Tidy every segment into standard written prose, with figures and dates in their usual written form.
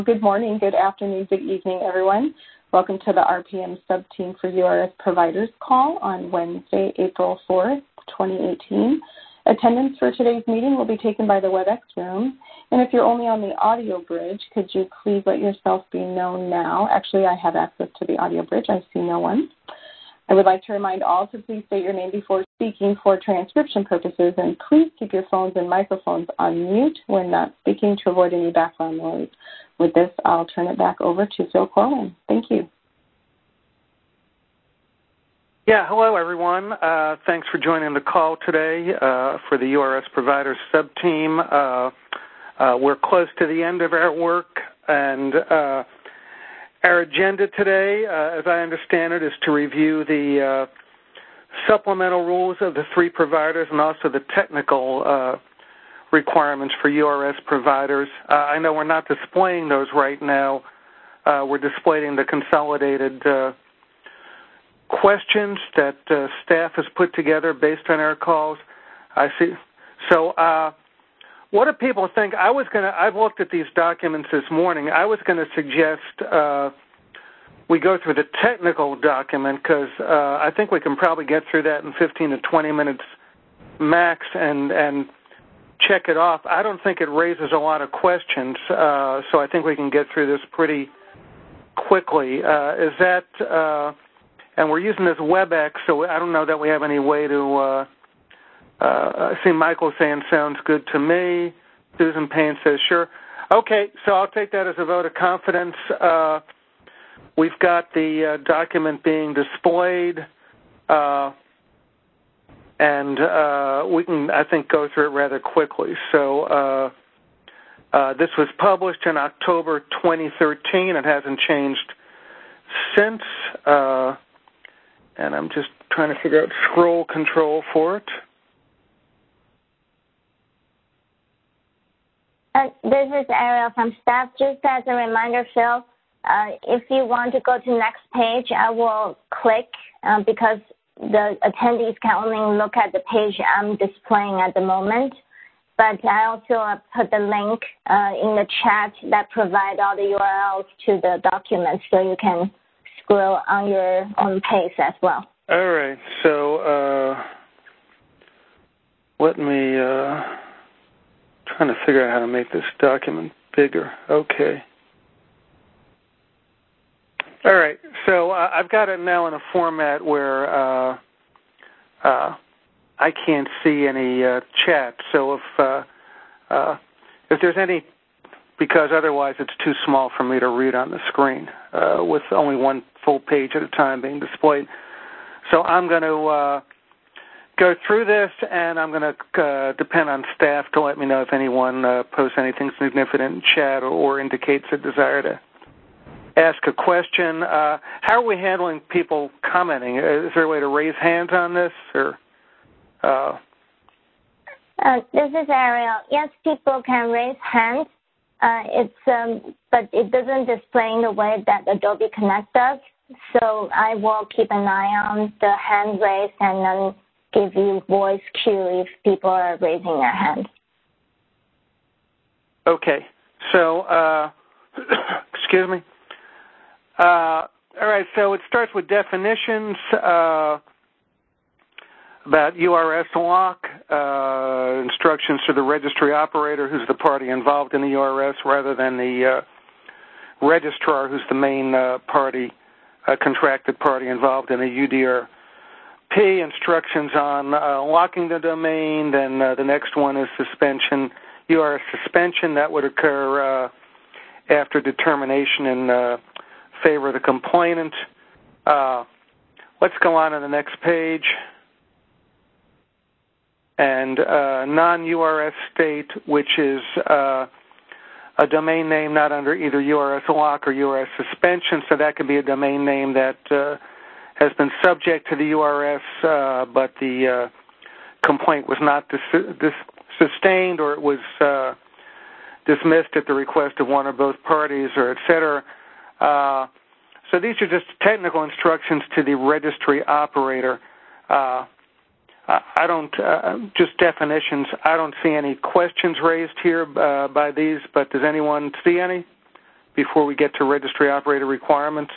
Good morning, good afternoon, good evening, everyone. Welcome to the RPM Subteam for URS Providers call on Wednesday, April 4th, 2018. Attendance for today's meeting will be taken by the WebEx room. And if you're only on the audio bridge, could you please let yourself be known now? Actually, I have access to the audio bridge. I see no one. I would like to remind all to please state your name before speaking for transcription purposes, and please keep your phones and microphones on mute when not speaking to avoid any background noise. With this, I'll turn it back over to Phil Corwin. Thank you. Yeah, hello, everyone. Thanks for joining the call today for the URS Providers Subteam. We're close to the end of our work, and our agenda today, as I understand it, is to review the supplemental rules of the three providers and also the technical requirements for URS providers. I know we're not displaying those right now. We're displaying the consolidated questions that staff has put together based on our calls. I see. So what do people think? I've looked at these documents this morning. I was going to suggest we go through the technical document because I think we can probably get through that in 15 to 20 minutes max and check it off. I don't think it raises a lot of questions, so I think we can get through this pretty quickly. And we're using this WebEx, so I don't know that we have any way to I see Michael saying sounds good to me. Susan Payne says sure. Okay, so I'll take that as a vote of confidence. We've got the document being displayed, and we can, I think, go through it rather quickly. So this was published in October 2013. It hasn't changed since, and I'm just trying to figure out scroll control for it. This is Ariel from staff. Just as a reminder, Phil, if you want to go to the next page, I will click because the attendees can only look at the page I'm displaying at the moment. But I also put the link in the chat that provide all the URLs to the documents so you can scroll on your own pace as well. All right. So let me trying to figure out how to make this document bigger. Okay. All right. So I've got it now in a format where I can't see any chat. So if there's any, because otherwise it's too small for me to read on the screen with only one full page at a time being displayed. So I'm going to go through this, and I'm going to depend on staff to let me know if anyone posts anything significant in chat or indicates a desire to ask a question. How are we handling people commenting? Is there a way to raise hands on this? Or this is Ariel. Yes, people can raise hands. But it doesn't display in the way that Adobe Connect does. So I will keep an eye on the hand raise and then give you voice cue if people are raising their hand. Okay. So, excuse me. All right, so it starts with definitions about URS lock, instructions to the registry operator, who's the party involved in the URS, rather than the registrar, who's the main party, contracted party involved in the UDRP. Instructions on locking the domain. Then the next one is suspension, URS suspension. That would occur after determination in favor of the complainant. Let's go on to the next page. And non-URS state, which is a domain name not under either URS lock or URS suspension. So that could be a domain name that has been subject to the URS, but the complaint was not sustained, or it was dismissed at the request of one or both parties, or et cetera. So these are just technical instructions to the registry operator. I don't, just definitions, I don't see any questions raised here by these, but does anyone see any? before we get to registry operator requirements?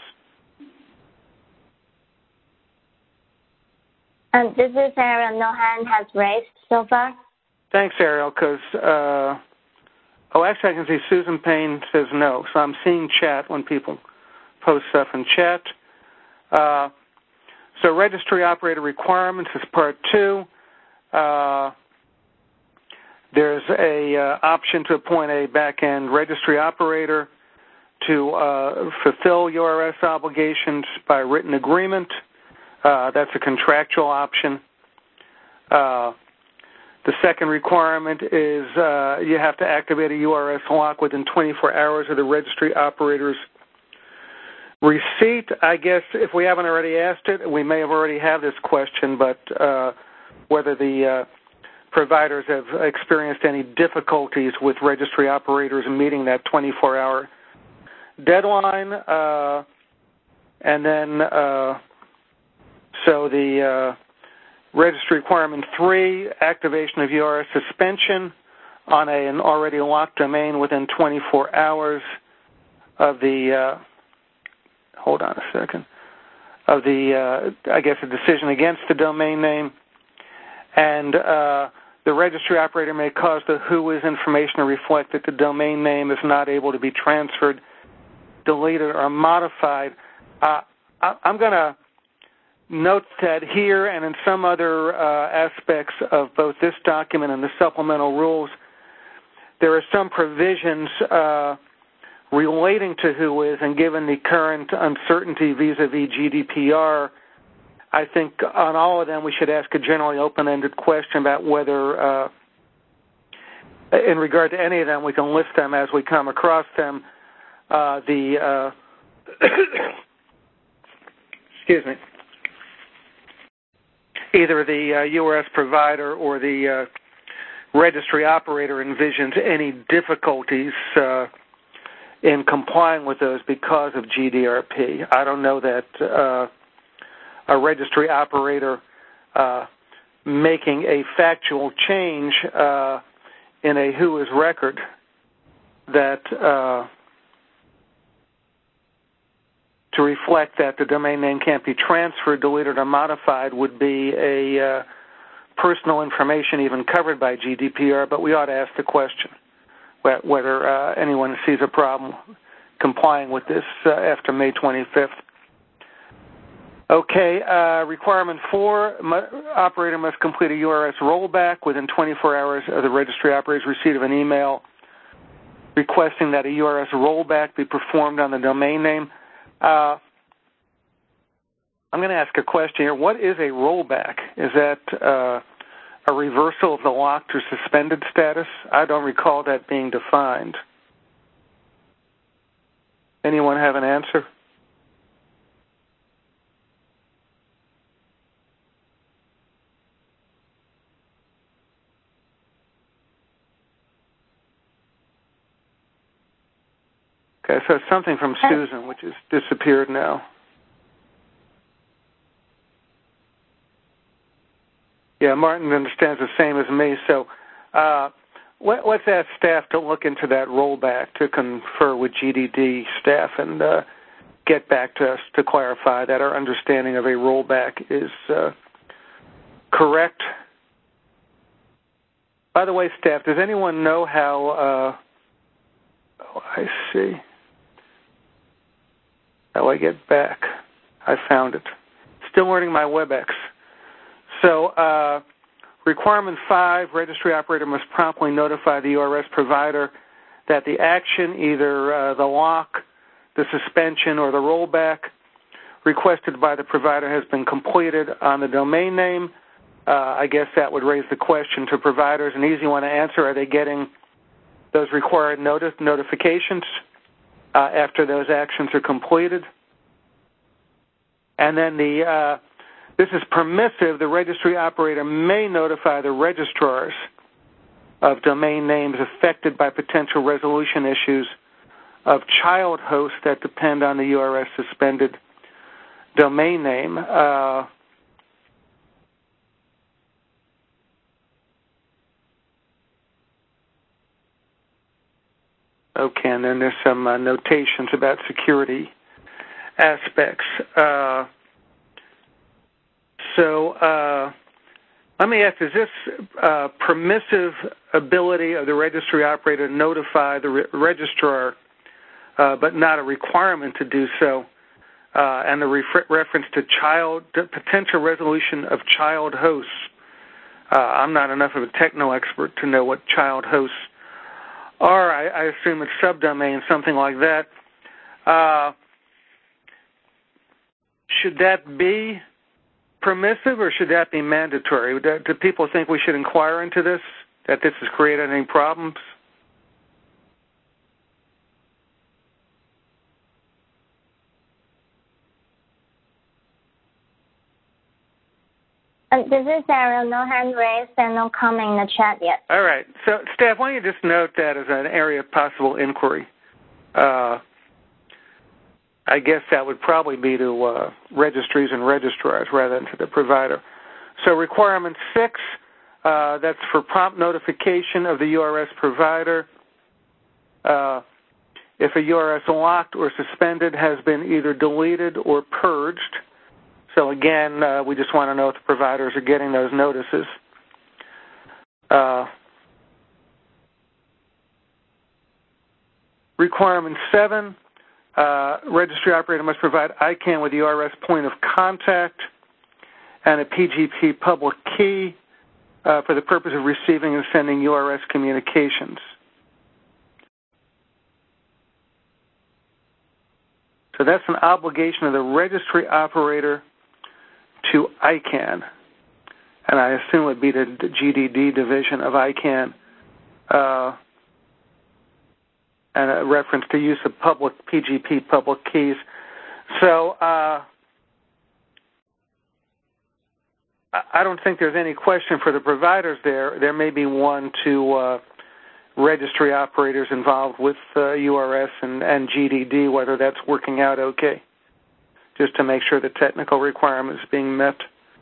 And this is Ariel. No hand has raised so far. Thanks, Ariel, because, actually I can see Susan Payne says no. So I'm seeing chat when people post stuff in chat. So registry operator requirements is part 2. There's a option to appoint a back-end registry operator to fulfill URS obligations by written agreement. That's a contractual option. The second requirement is you have to activate a URS lock within 24 hours of the registry operator's receipt. I guess if we haven't already asked it, we may have already had this question, but whether the providers have experienced any difficulties with registry operators in meeting that 24-hour deadline. And then, so the registry requirement 3, activation of URS suspension on an already locked domain within 24 hours of the, hold on a second, of the, I guess, a decision against the domain name. And the registry operator may cause the WHOIS information to reflect that the domain name is not able to be transferred, deleted, or modified. I'm going to note that here and in some other aspects of both this document and the supplemental rules, there are some provisions relating to WHOIS, and given the current uncertainty vis-a-vis GDPR, I think on all of them we should ask a generally open-ended question about whether, in regard to any of them, we can list them as we come across them. Excuse me. Either the URS provider or the registry operator envisions any difficulties in complying with those because of GDRP. I don't know that a registry operator making a factual change in a WHOIS record that to reflect that the domain name can't be transferred, deleted, or modified would be a personal information even covered by GDPR, but we ought to ask the question whether anyone sees a problem complying with this after May 25th. Okay, requirement 4, operator must complete a URS rollback within 24 hours of the registry operator's receipt of an email requesting that a URS rollback be performed on the domain name. I'm going to ask a question here. What is a rollback? Is that a reversal of the locked or suspended status? I don't recall that being defined. Anyone have an answer? Okay, so it's something from Susan, which has disappeared now. Yeah, Martin understands the same as me. So let's ask staff to look into that rollback to confer with GDD staff and get back to us to clarify that our understanding of a rollback is correct. By the way, staff, does anyone know how, I see. How do I get back? I found it. Still learning my WebEx. So requirement 5, registry operator must promptly notify the URS provider that the action, either the lock, the suspension, or the rollback requested by the provider has been completed on the domain name. I guess that would raise the question to providers, an easy one to answer. Are they getting those required notifications after those actions are completed? And then this is permissive. The registry operator may notify the registrars of domain names affected by potential resolution issues of child hosts that depend on the URS suspended domain name. Okay, and then there's some notations about security aspects. Let me ask, is this permissive ability of the registry operator to notify the registrar, but not a requirement to do so, and the reference to potential resolution of child hosts? I'm not enough of a techno expert to know what child hosts are. I assume it's subdomain, something like that. Should that be permissive or should that be mandatory? Do people think we should inquire into this, that this has created any problems? This is Ariel. No hand raised and no comment in the chat yet. All right. So, staff, why don't you just note that as an area of possible inquiry? I guess that would probably be to registries and registrars rather than to the provider. So requirement 6, that's for prompt notification of the URS provider. If a URS locked or suspended has been either deleted or purged. So again, we just want to know if the providers are getting those notices. Requirement 7, registry operator must provide ICANN with the URS point of contact and a PGP public key for the purpose of receiving and sending URS communications. So that's an obligation of the registry operator to ICANN, and I assume it would be the GDD division of ICANN, and a reference to use of public PGP public keys. So I don't think there's any question for the providers there. There may be one to registry operators involved with URS and GDD, whether that's working out okay, just to make sure the technical requirements being met.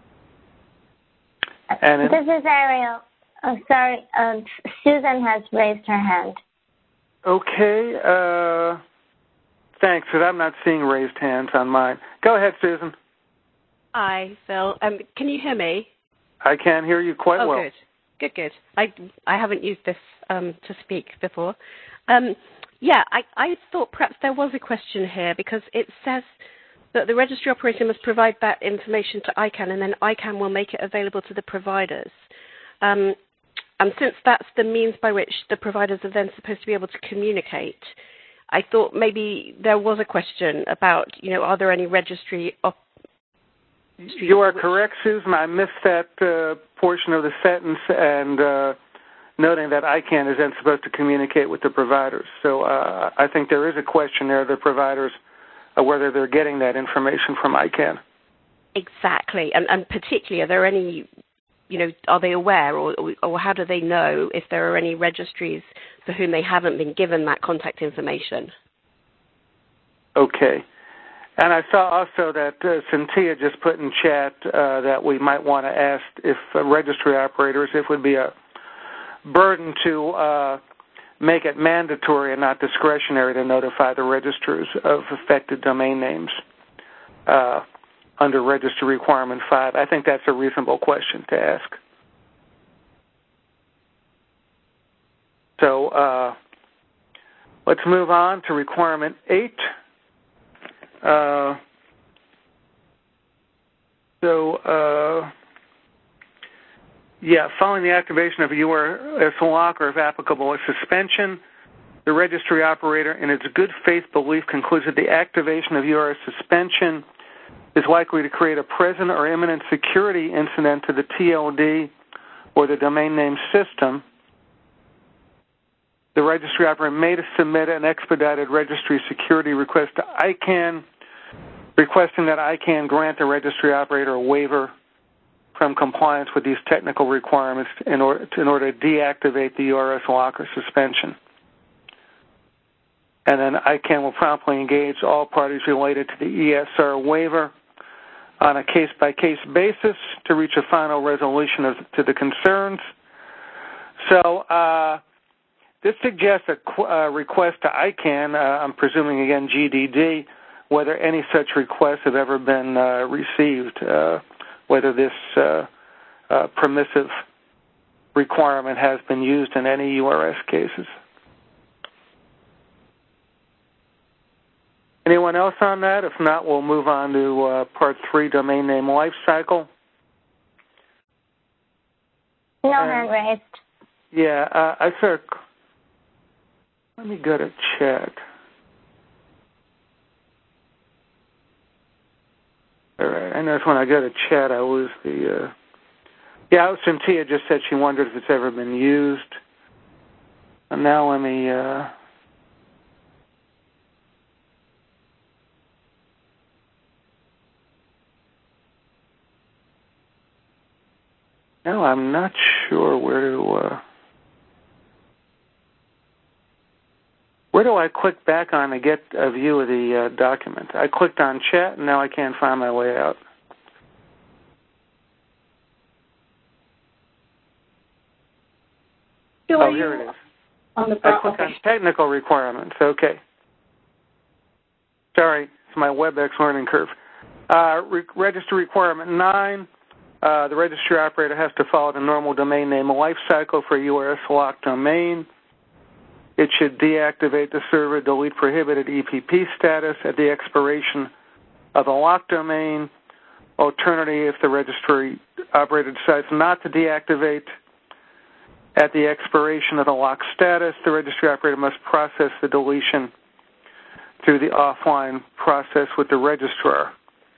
And this is Ariel. Sorry, Susan has raised her hand. Okay. Thanks, because I'm not seeing raised hands on mine. Go ahead, Susan. Hi, Phil. Can you hear me? I can hear you quite well. Oh, good. I haven't used this to speak before. I thought perhaps there was a question here because it says that the registry operator must provide that information to ICANN and then ICANN will make it available to the providers. And since that's the means by which the providers are then supposed to be able to communicate, I thought maybe there was a question about, are there any registry You are correct, Susan. I missed that portion of the sentence and noting that ICANN is then supposed to communicate with the providers. So I think there is a question there, the providers, whether they're getting that information from ICANN. Exactly. And particularly, are there any, are they aware or how do they know if there are any registries for whom they haven't been given that contact information? Okay. And I saw also that Cynthia just put in chat that we might want to ask if registry operators, if it would be a burden to make it mandatory and not discretionary to notify the registrars of affected domain names under Registry Requirement 5. I think that's a reasonable question to ask. So let's move on to Requirement 8. Following the activation of a URS lock or, if applicable, a suspension, the registry operator, in its good faith belief, concludes that the activation of URS suspension is likely to create a present or imminent security incident to the TLD or the domain name system. The registry operator may submit an expedited registry security request to ICANN, requesting that ICANN grant the registry operator a waiver from compliance with these technical requirements in order to deactivate the URS lock or suspension. And then ICANN will promptly engage all parties related to the ESR waiver on a case-by-case basis to reach a final resolution to the concerns. So this suggests a request to ICANN, I'm presuming again GDD, whether any such requests have ever been received, whether this permissive requirement has been used in any URS cases. Anyone else on that? If not, we'll move on to Part 3, Domain Name Lifecycle. No hand raised. Yeah, I said, let me go to chat. All right, I noticed when I go to chat, I lose the... Yeah, Cynthia just said she wondered if it's ever been used. And now let me... No, I'm not sure where do I click back on to get a view of the document? I clicked on chat, and now I can't find my way out. Oh, here it is. On the I click on technical requirements. Okay. Sorry, it's my WebEx learning curve. Registry requirement 9. The registry operator has to follow the normal domain name life cycle for a URS locked domain. It should deactivate the server, delete prohibited EPP status at the expiration of the locked domain. Alternatively, if the registry operator decides not to deactivate at the expiration of the locked status, the registry operator must process the deletion through the offline process with the registrar.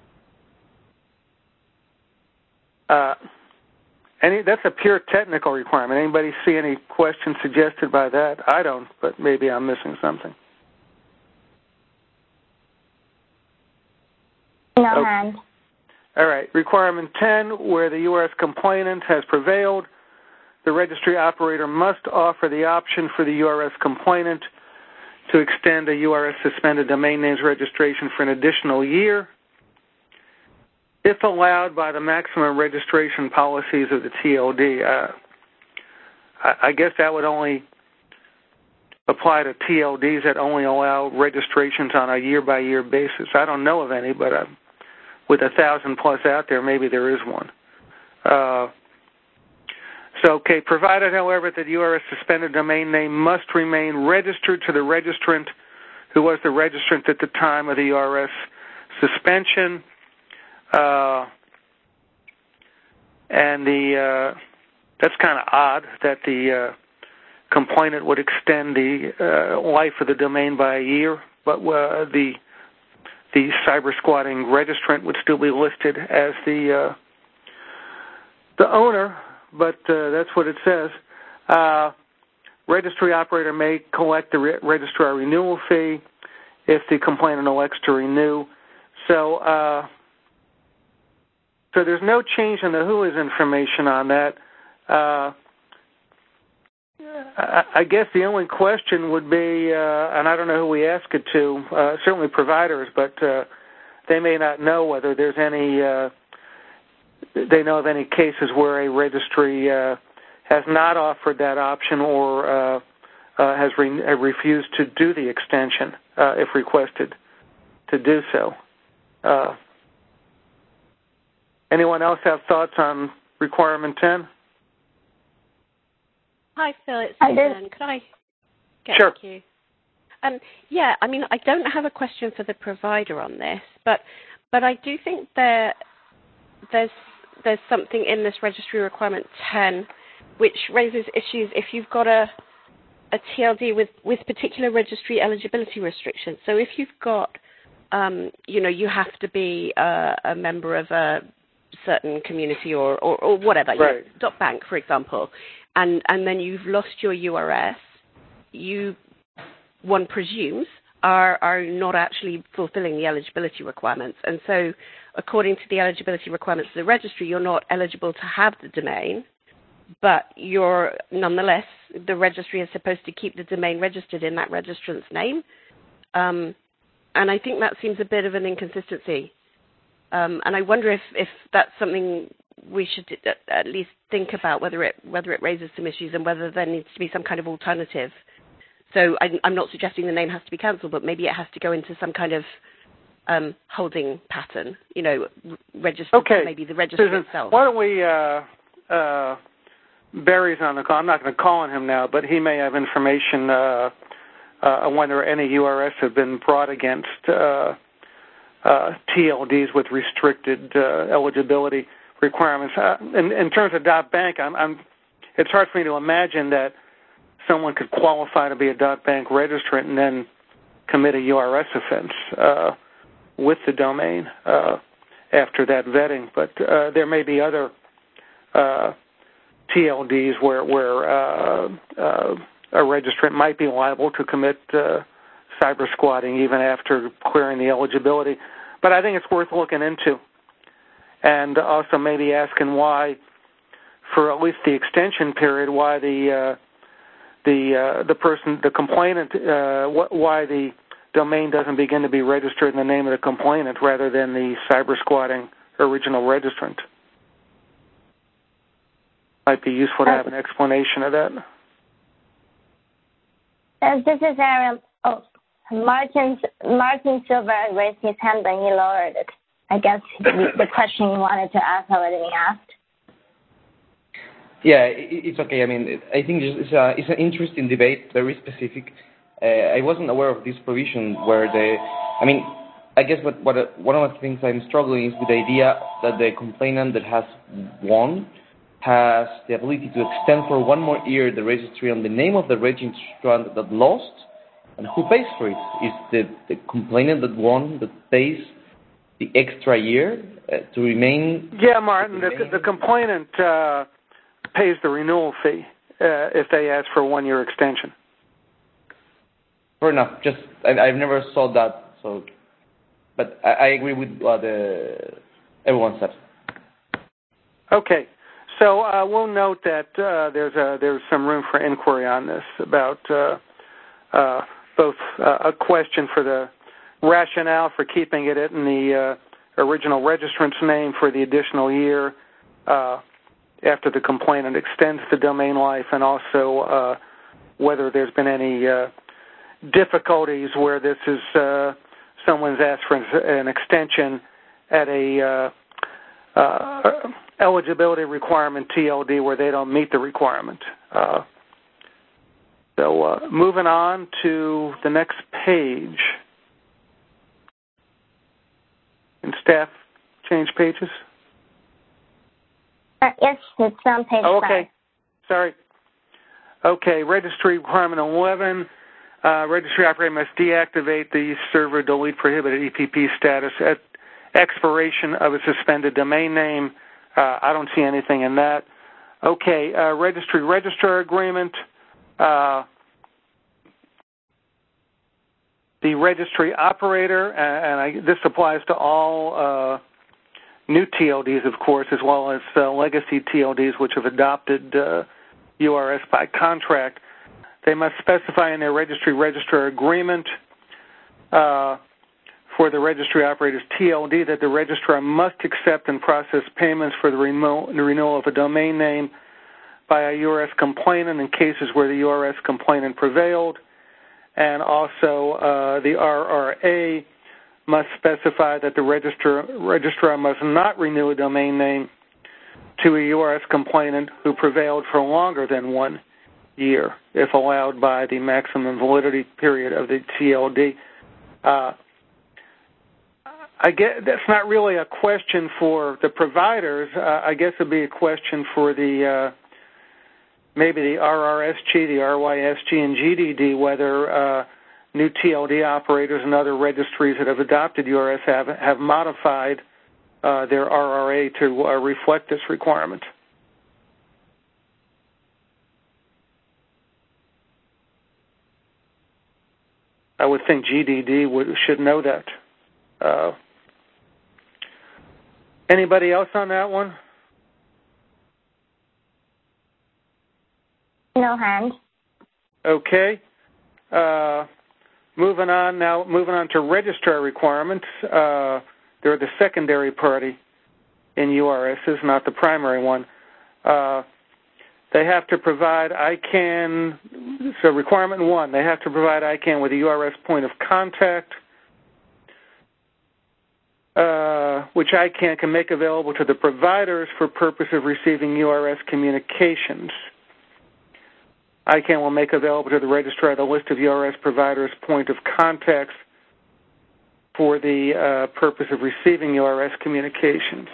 That's a pure technical requirement. Anybody see any questions suggested by that? I don't, but maybe I'm missing something. No hand. All right. Requirement 10, where the URS complainant has prevailed, the registry operator must offer the option for the URS complainant to extend a URS suspended domain names registration for an additional year, if allowed by the maximum registration policies of the TLD. I guess that would only apply to TLDs that only allow registrations on a year-by-year basis. I don't know of any, but with 1,000 plus out there, maybe there is one. Provided, however, that URS suspended domain name must remain registered to the registrant who was the registrant at the time of the URS suspension. That's kind of odd that the complainant would extend the life of the domain by a year, but the cyber squatting registrant would still be listed as the owner, but that's what it says. Registry operator may collect the registrar renewal fee if the complainant elects to renew. So there's no change in the WHOIS information on that. I guess the only question would be, and I don't know who we ask it to, certainly providers, but they may not know whether there's any, they know of any cases where a registry has not offered that option or has refused to do the extension if requested to do so. Anyone else have thoughts on requirement 10? Hi, Phil. It's Susan. Could I get Sure. you? Yeah, I mean, I don't have a question for the provider on this, but I do think there's something in this registry requirement 10 which raises issues if you've got a TLD with particular registry eligibility restrictions. So if you've got, you have to be a member of a certain community or whatever, right. .bank, for example, and then you've lost your URS, one presumes, are not actually fulfilling the eligibility requirements. And so according to the eligibility requirements of the registry, you're not eligible to have the domain, but you're nonetheless, the registry is supposed to keep the domain registered in that registrant's name. And I think that seems a bit of an inconsistency. And I wonder if that's something we should at least think about, whether it raises some issues and whether there needs to be some kind of alternative So I'm not suggesting the name has to be cancelled, but maybe it has to go into some kind of holding pattern, registered, okay. maybe the register Susan, itself. Why don't we, Barry's on the call. I'm not going to call on him now, but he may have information on whether any URS have been brought against TLDs with restricted eligibility requirements. In terms of .bank, it's hard for me to imagine that someone could qualify to be a .bank registrant and then commit a URS offense with the domain after that vetting. But there may be other TLDs where a registrant might be liable to commit cyber squatting even after clearing the eligibility. But I think it's worth looking into, and also maybe asking why, for at least the extension period, why the complainant, why the domain doesn't begin to be registered in the name of the complainant rather than the cyber squatting original registrant. Might be useful to have an explanation of that. This is Aaron. Oh, Martin Silver raised his hand, but he lowered it. I guess the question he wanted to ask already been asked. Yeah, it's okay. I mean, I think it's an interesting debate, very specific. I wasn't aware of this provision where I guess what one of the things I'm struggling is with the idea that the complainant that has won has the ability to extend for one more year the registry on the name of the registrant that lost, and who pays for it? Is the complainant that won that pays the extra year to remain? Yeah, Martin, the complainant pays the renewal fee if they ask for a one-year extension. Fair enough. Just I've never saw that, but I agree with what everyone said. Okay, so we'll note that there's some room for inquiry on this about both a question for the rationale for keeping it in the original registrant's name for the additional year after the complainant extends the domain life, and also whether there's been any difficulties where this is someone's asked for an extension at a eligibility requirement TLD where they don't meet the requirement. So moving on to the next page. Can staff change pages? Yes, it's on page 5. Okay, sorry. Okay, registry requirement 11. Registry operator must deactivate the server delete prohibited EPP status at expiration of a suspended domain name. I don't see anything in that. Okay, registry registrar agreement. The registry operator, and this applies to all new TLDs, of course, as well as legacy TLDs which have adopted URS by contract. They must specify in their registry registrar agreement for the registry operator's TLD that the registrar must accept and process payments for the renewal of a domain name by a URS complainant in cases where the URS complainant prevailed. And also the RRA must specify that the registrar must not renew a domain name to a URS complainant who prevailed for longer than 1 year, if allowed by the maximum validity period of the TLD. I guess that's not really a question for the providers. I guess it would be a question for the maybe the RRSG, the RYSG, and GDD, whether new TLD operators and other registries that have adopted URS have modified their RRA to reflect this requirement. I would think GDD should know that. Anybody else on that one? No hand. Okay. Moving on to registrar requirements. They're the secondary party in URSs, not the primary one. they have to provide ICANN. So requirement 1, they have to provide ICANN with a URS point of contact, which ICANN can make available to the providers for purpose of receiving URS communications. ICANN will make available to the registrar the list of URS providers' point of contacts for the purpose of receiving URS communications.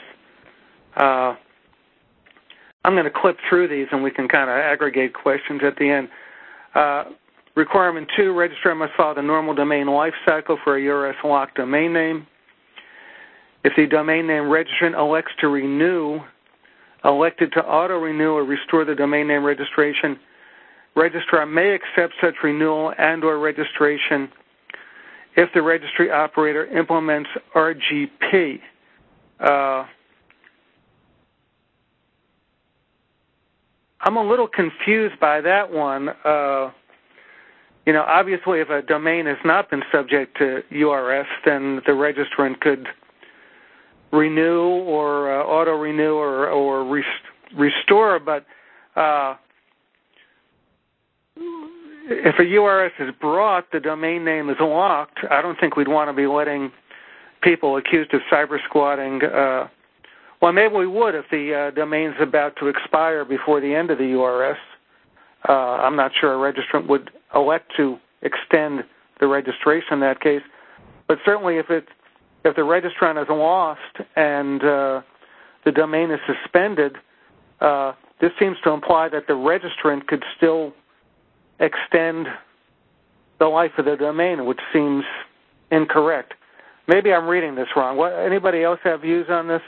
I'm going to clip through these and we can kind of aggregate questions at the end. Requirement 2, registrar must follow the normal domain life cycle for a URS locked domain name. If the domain name registrant elected to auto-renew or restore the domain name registration, registrar may accept such renewal and or registration if the registry operator implements RGP. I'm a little confused by that one. Obviously, if a domain has not been subject to URS, then the registrant could renew or auto-renew or restore, but if a URS is brought, the domain name is locked. I don't think we'd want to be letting people accused of cyber squatting. Well, maybe we would if the domain's about to expire before the end of the URS. I'm not sure a registrant would elect to extend the registration in that case. But certainly if the registrant is lost and the domain is suspended, this seems to imply that the registrant could still extend the life of the domain, which seems incorrect. Maybe I'm reading this wrong. Anybody else have views on this?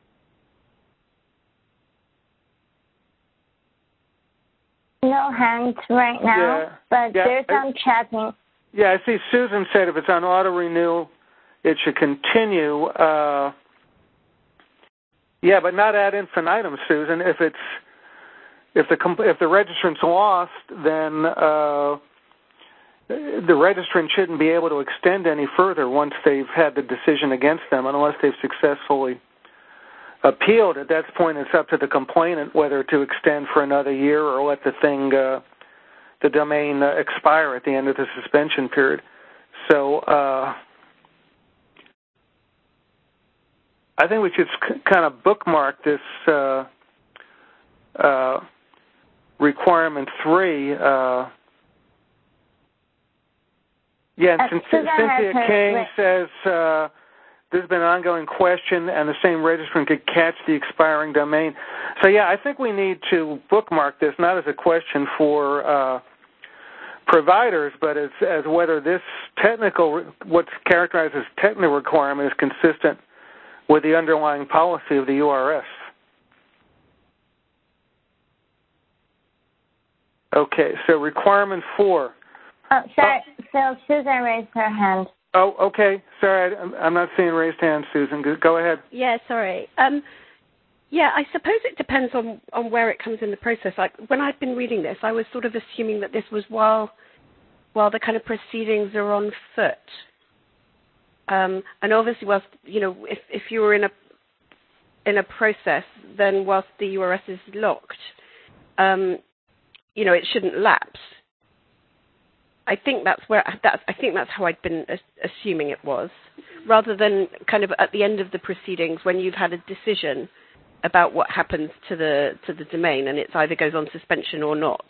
No hands right now, but there's some chatting. Yeah, I see Susan said if it's on auto-renew, it should continue. But not ad infinitum, Susan. If the registrant's lost, then the registrant shouldn't be able to extend any further once they've had the decision against them, unless they've successfully appealed. At that point, it's up to the complainant whether to extend for another year or let the domain expire at the end of the suspension period. So I think we should kind of bookmark this requirement 3. Cynthia King says there's been an ongoing question and the same registrant could catch the expiring domain. So, I think we need to bookmark this not as a question for providers, but as whether this what's characterized as technical requirement is consistent with the underlying policy of the URS. Okay, so requirement 4. Oh, sorry. So Susan raised her hand. Oh, okay. Sorry, I'm not seeing raised hands, Susan. Go ahead. Yeah, sorry. I suppose it depends on where it comes in the process. Like when I've been reading this, I was sort of assuming that this was while the kind of proceedings are on foot. And obviously, whilst if you were in a process, then whilst the URS is locked, it shouldn't lapse. I think that's how I'd been assuming it was, rather than kind of at the end of the proceedings when you've had a decision about what happens to the domain and it either goes on suspension or not.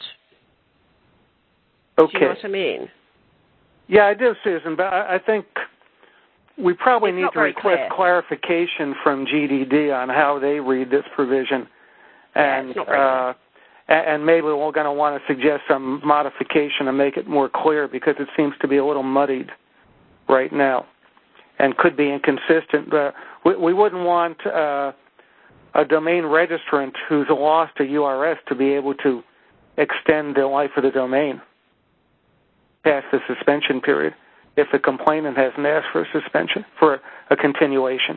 Okay. Do you know what I mean? Yeah, I do, Susan, but I think we probably need to request clarification from GDD on how they read this provision. And it's not very clear. And maybe we're going to want to suggest some modification to make it more clear because it seems to be a little muddied right now and could be inconsistent. We wouldn't want a domain registrant who's lost a URS to be able to extend the life of the domain past the suspension period if the complainant hasn't asked for a suspension, for a continuation.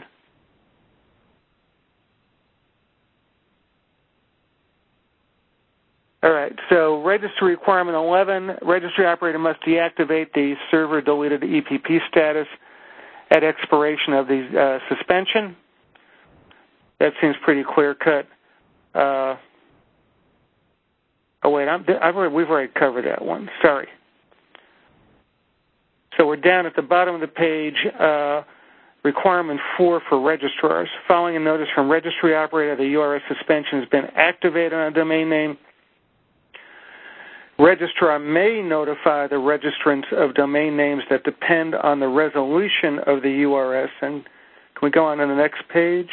All right, so registry requirement 11, registry operator must deactivate the server deleted EPP status at expiration of the suspension. That seems pretty clear-cut. Oh, wait, we've already covered that one. Sorry. So we're down at the bottom of the page, requirement 4 for registrars. Following a notice from registry operator, the URS suspension has been activated on a domain name. Registrar may notify the registrants of domain names that depend on the resolution of the URS. And can we go on to the next page?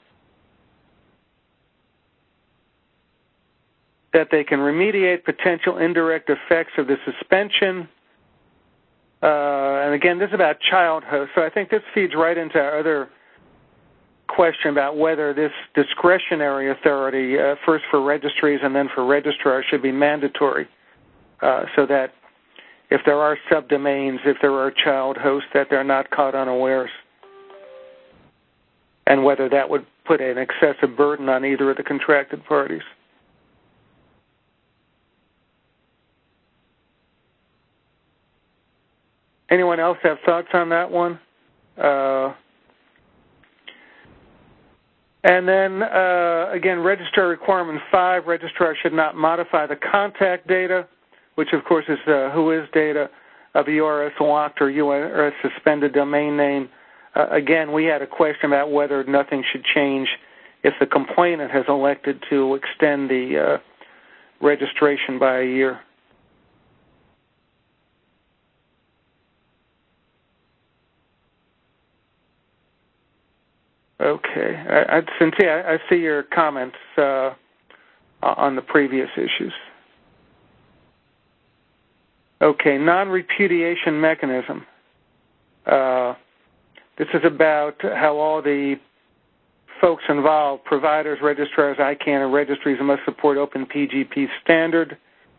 That they can remediate potential indirect effects of the suspension. And again, this is about child hosts. So I think this feeds right into our other question about whether this discretionary authority, first for registries and then for registrars, should be mandatory. So that if there are subdomains, if there are child hosts, that they're not caught unawares. And whether that would put an excessive burden on either of the contracted parties. Anyone else have thoughts on that one? And then, again, registrar requirement 5, registrar should not modify the contact data, which, of course, is who is data of a URS locked or URS suspended domain name. Again, we had a question about whether nothing should change if the complainant has elected to extend the registration by a year. Okay. Cynthia, I see your comments on the previous issues. Okay, non-repudiation mechanism. This is about how all the folks involved, providers, registrars, ICANN, and registries must support Open PGP standard.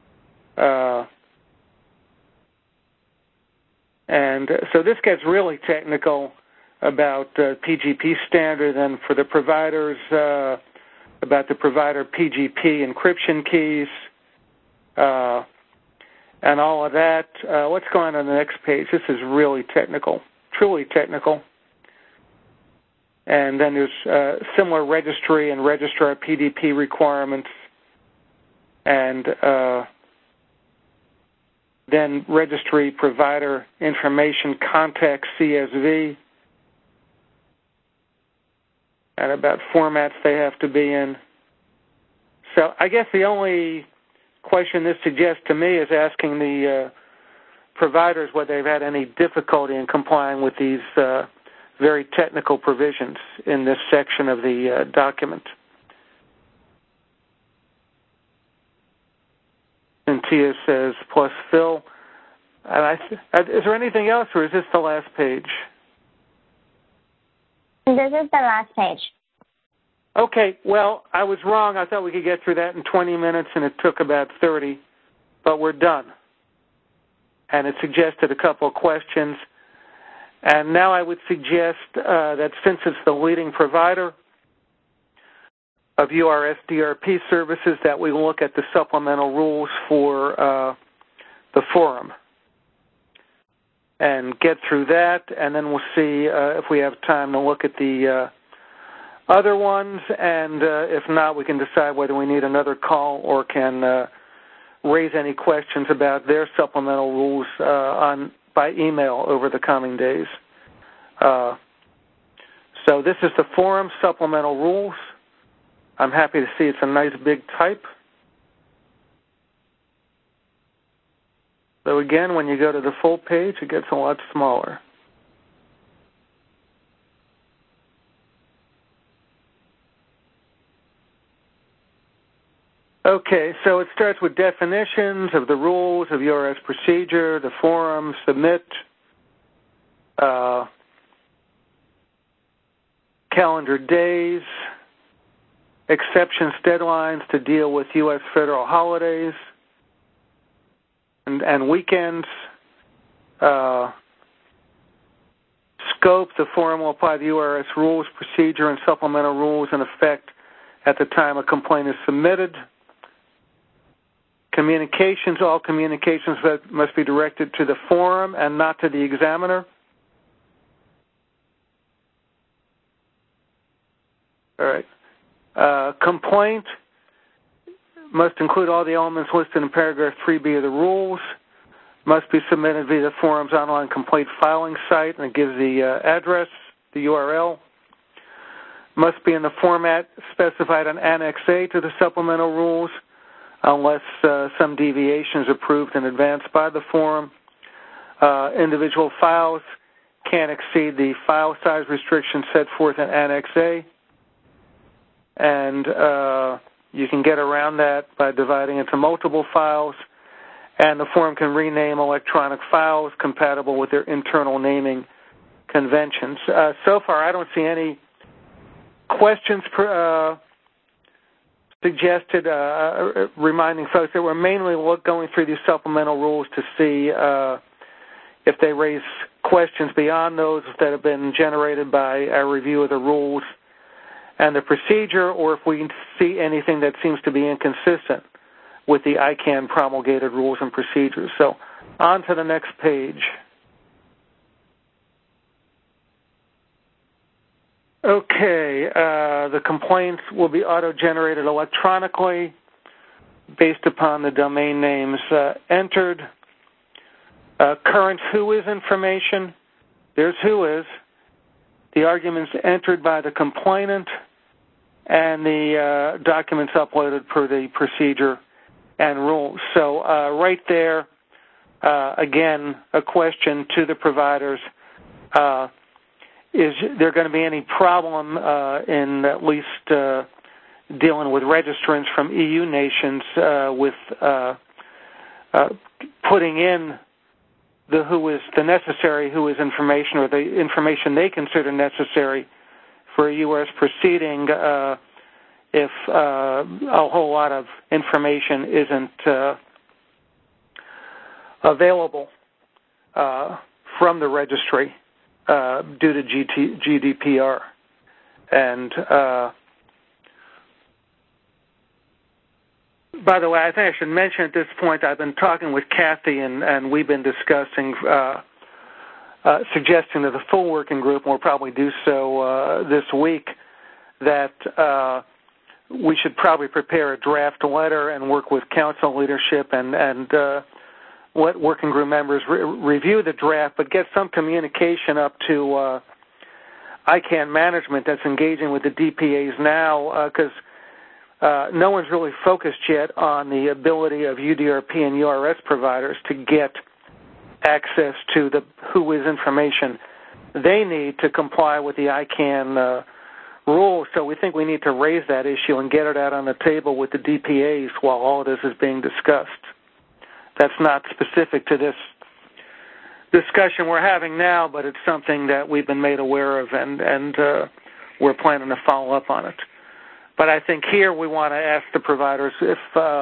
And so this gets really technical about PGP standard, and for the providers, about the provider PGP encryption keys, and all of that. Let's go on to the next page. This is really technical, truly technical. And then there's similar registry and registrar PDP requirements, and then registry provider information contact CSV, and about formats they have to be in. So I guess the only question this suggests to me is asking the providers whether they've had any difficulty in complying with these very technical provisions in this section of the document. And Tia says, plus Phil. Is there anything else, or is this the last page? This is the last page. Okay, well, I was wrong. I thought we could get through that in 20 minutes, and it took about 30, but we're done. And it suggested a couple of questions. And now I would suggest that since it's the leading provider of URS DRP services, that we look at the supplemental rules for the forum and get through that, and then we'll see if we have time to look at the other ones, and if not, we can decide whether we need another call or can raise any questions about their supplemental rules by email over the coming days. So this is the forum supplemental rules. I'm happy to see it's a nice big type. So again, when you go to the full page, it gets a lot smaller. Okay, so it starts with definitions of the rules of URS procedure, the forum, submit, calendar days, exceptions, deadlines to deal with U.S. federal holidays and weekends. Scope, the forum will apply the URS rules, procedure, and supplemental rules in effect at the time a complaint is submitted. Communications, all communications must be directed to the forum and not to the examiner. All right. Complaint must include all the elements listed in paragraph 3B of the rules, must be submitted via the forum's online complaint filing site, and it gives the address, the URL, must be in the format specified on Annex A to the supplemental rules, unless some deviation is approved in advance by the forum. Individual files can't exceed the file size restrictions set forth in Annex A, and you can get around that by dividing into multiple files, and the forum can rename electronic files compatible with their internal naming conventions. So far, I don't see any questions suggested, reminding folks that we're mainly going through these supplemental rules to see if they raise questions beyond those that have been generated by our review of the rules and the procedure, or if we see anything that seems to be inconsistent with the ICANN promulgated rules and procedures. So on to the next page. Okay, the complaints will be auto-generated electronically based upon the domain names entered. Current WHOIS information, there's WHOIS, the arguments entered by the complainant, and the documents uploaded per the procedure and rules. So right there, again, a question to the providers. Is there going to be any problem in at least dealing with registrants from EU nations with putting in the necessary WHOIS information, or the information they consider necessary for a U.S. proceeding if a whole lot of information isn't available from the registry due to GDPR. And by the way, I think I should mention at this point, I've been talking with Kathy, and we've been discussing suggesting to the full working group, and we'll probably do so this week, that we should probably prepare a draft letter and work with council leadership and let working group members review the draft, but get some communication up to ICANN management that's engaging with the DPAs now, because no one's really focused yet on the ability of UDRP and URS providers to get access to the WHOIS information they need to comply with the ICANN rules. So we think we need to raise that issue and get it out on the table with the DPAs while all of this is being discussed. That's not specific to this discussion we're having now, but it's something that we've been made aware of, and we're planning to follow up on it. But I think here we want to ask the providers if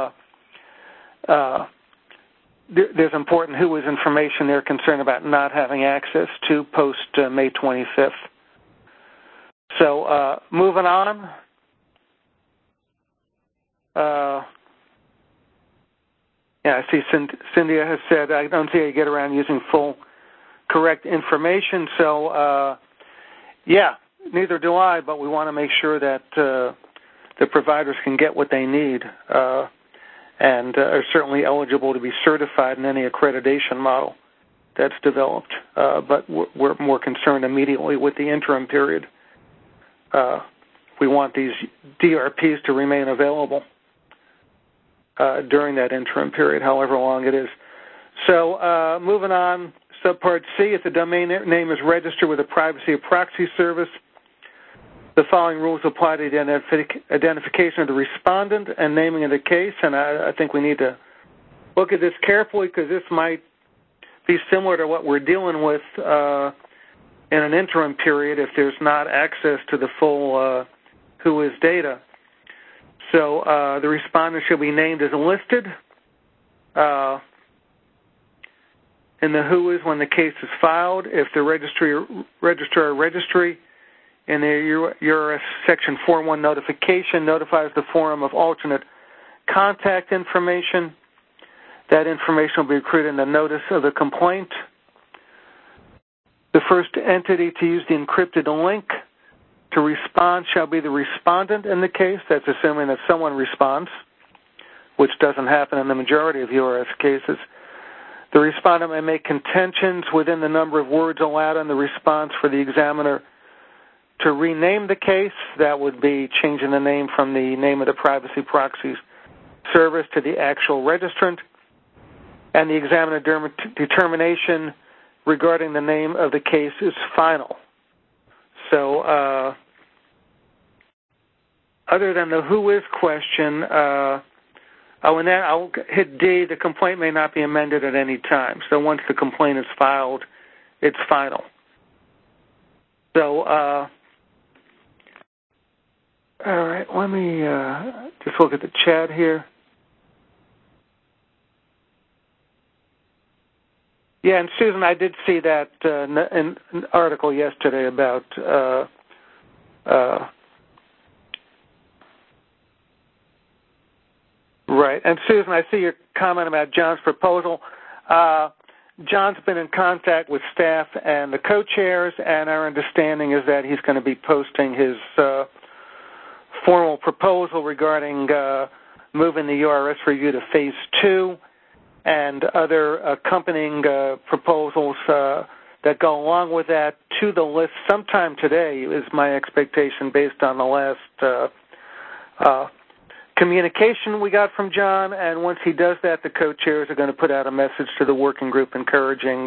there's important WHOIS information they're concerned about not having access to post May 25th. So moving on. Yeah, I see Cynthia has said, I don't see how you get around using full correct information. So, yeah, neither do I, but we want to make sure that the providers can get what they need and are certainly eligible to be certified in any accreditation model that's developed. But we're more concerned immediately with the interim period. We want these DRPs to remain available during that interim period, however long it is. So moving on, subpart C, if the domain name is registered with a privacy or proxy service, the following rules apply to the identification of the respondent and naming of the case, and I think we need to look at this carefully because this might be similar to what we're dealing with in an interim period if there's not access to the full WHOIS data. So the respondent should be named as listed in the WHOIS when the case is filed. If the registrar or registry in the URS Section 4.1 notification notifies the forum of alternate contact information, that information will be included in the notice of the complaint. The first entity to use the encrypted link to respond shall be the respondent in the case. That's assuming that someone responds. which doesn't happen in the majority of URS cases. The respondent may make contentions within the number of words allowed in the response for the examiner to rename the case. That would be changing the name from the name of the privacy proxy service to the actual registrant, and the examiner determination regarding the name of the case is final. So other than the who is question, and then I'll hit D, the complaint may not be amended at any time. So once the complaint is filed, it's final. So, all right, let me just look at the chat here. Yeah, and Susan, I did see that in an article yesterday about right. And Susan, I see your comment about John's proposal. John's been in contact with staff and the co-chairs, and our understanding is that he's going to be posting his formal proposal regarding moving the URS review to Phase 2 and other accompanying proposals that go along with that to the list sometime today is my expectation based on the last communication we got from John. And once he does that, the co-chairs are going to put out a message to the working group encouraging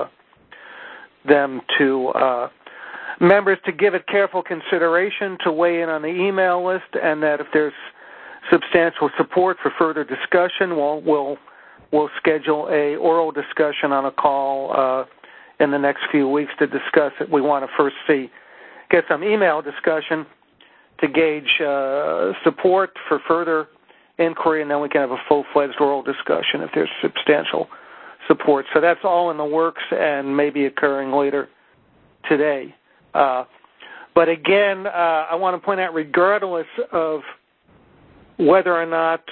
them to members to give it careful consideration, to weigh in on the email list, and that if there's substantial support for further discussion, we'll schedule a oral discussion on a call in the next few weeks to discuss it. We want to first get some email discussion to gauge support for further inquiry, and then we can have a full-fledged oral discussion if there's substantial support. So that's all in the works and may be occurring later today. But again, I want to point out, regardless of whether or not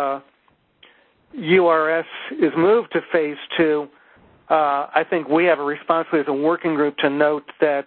URS is moved to Phase 2, I think we have a responsibility as a working group to note that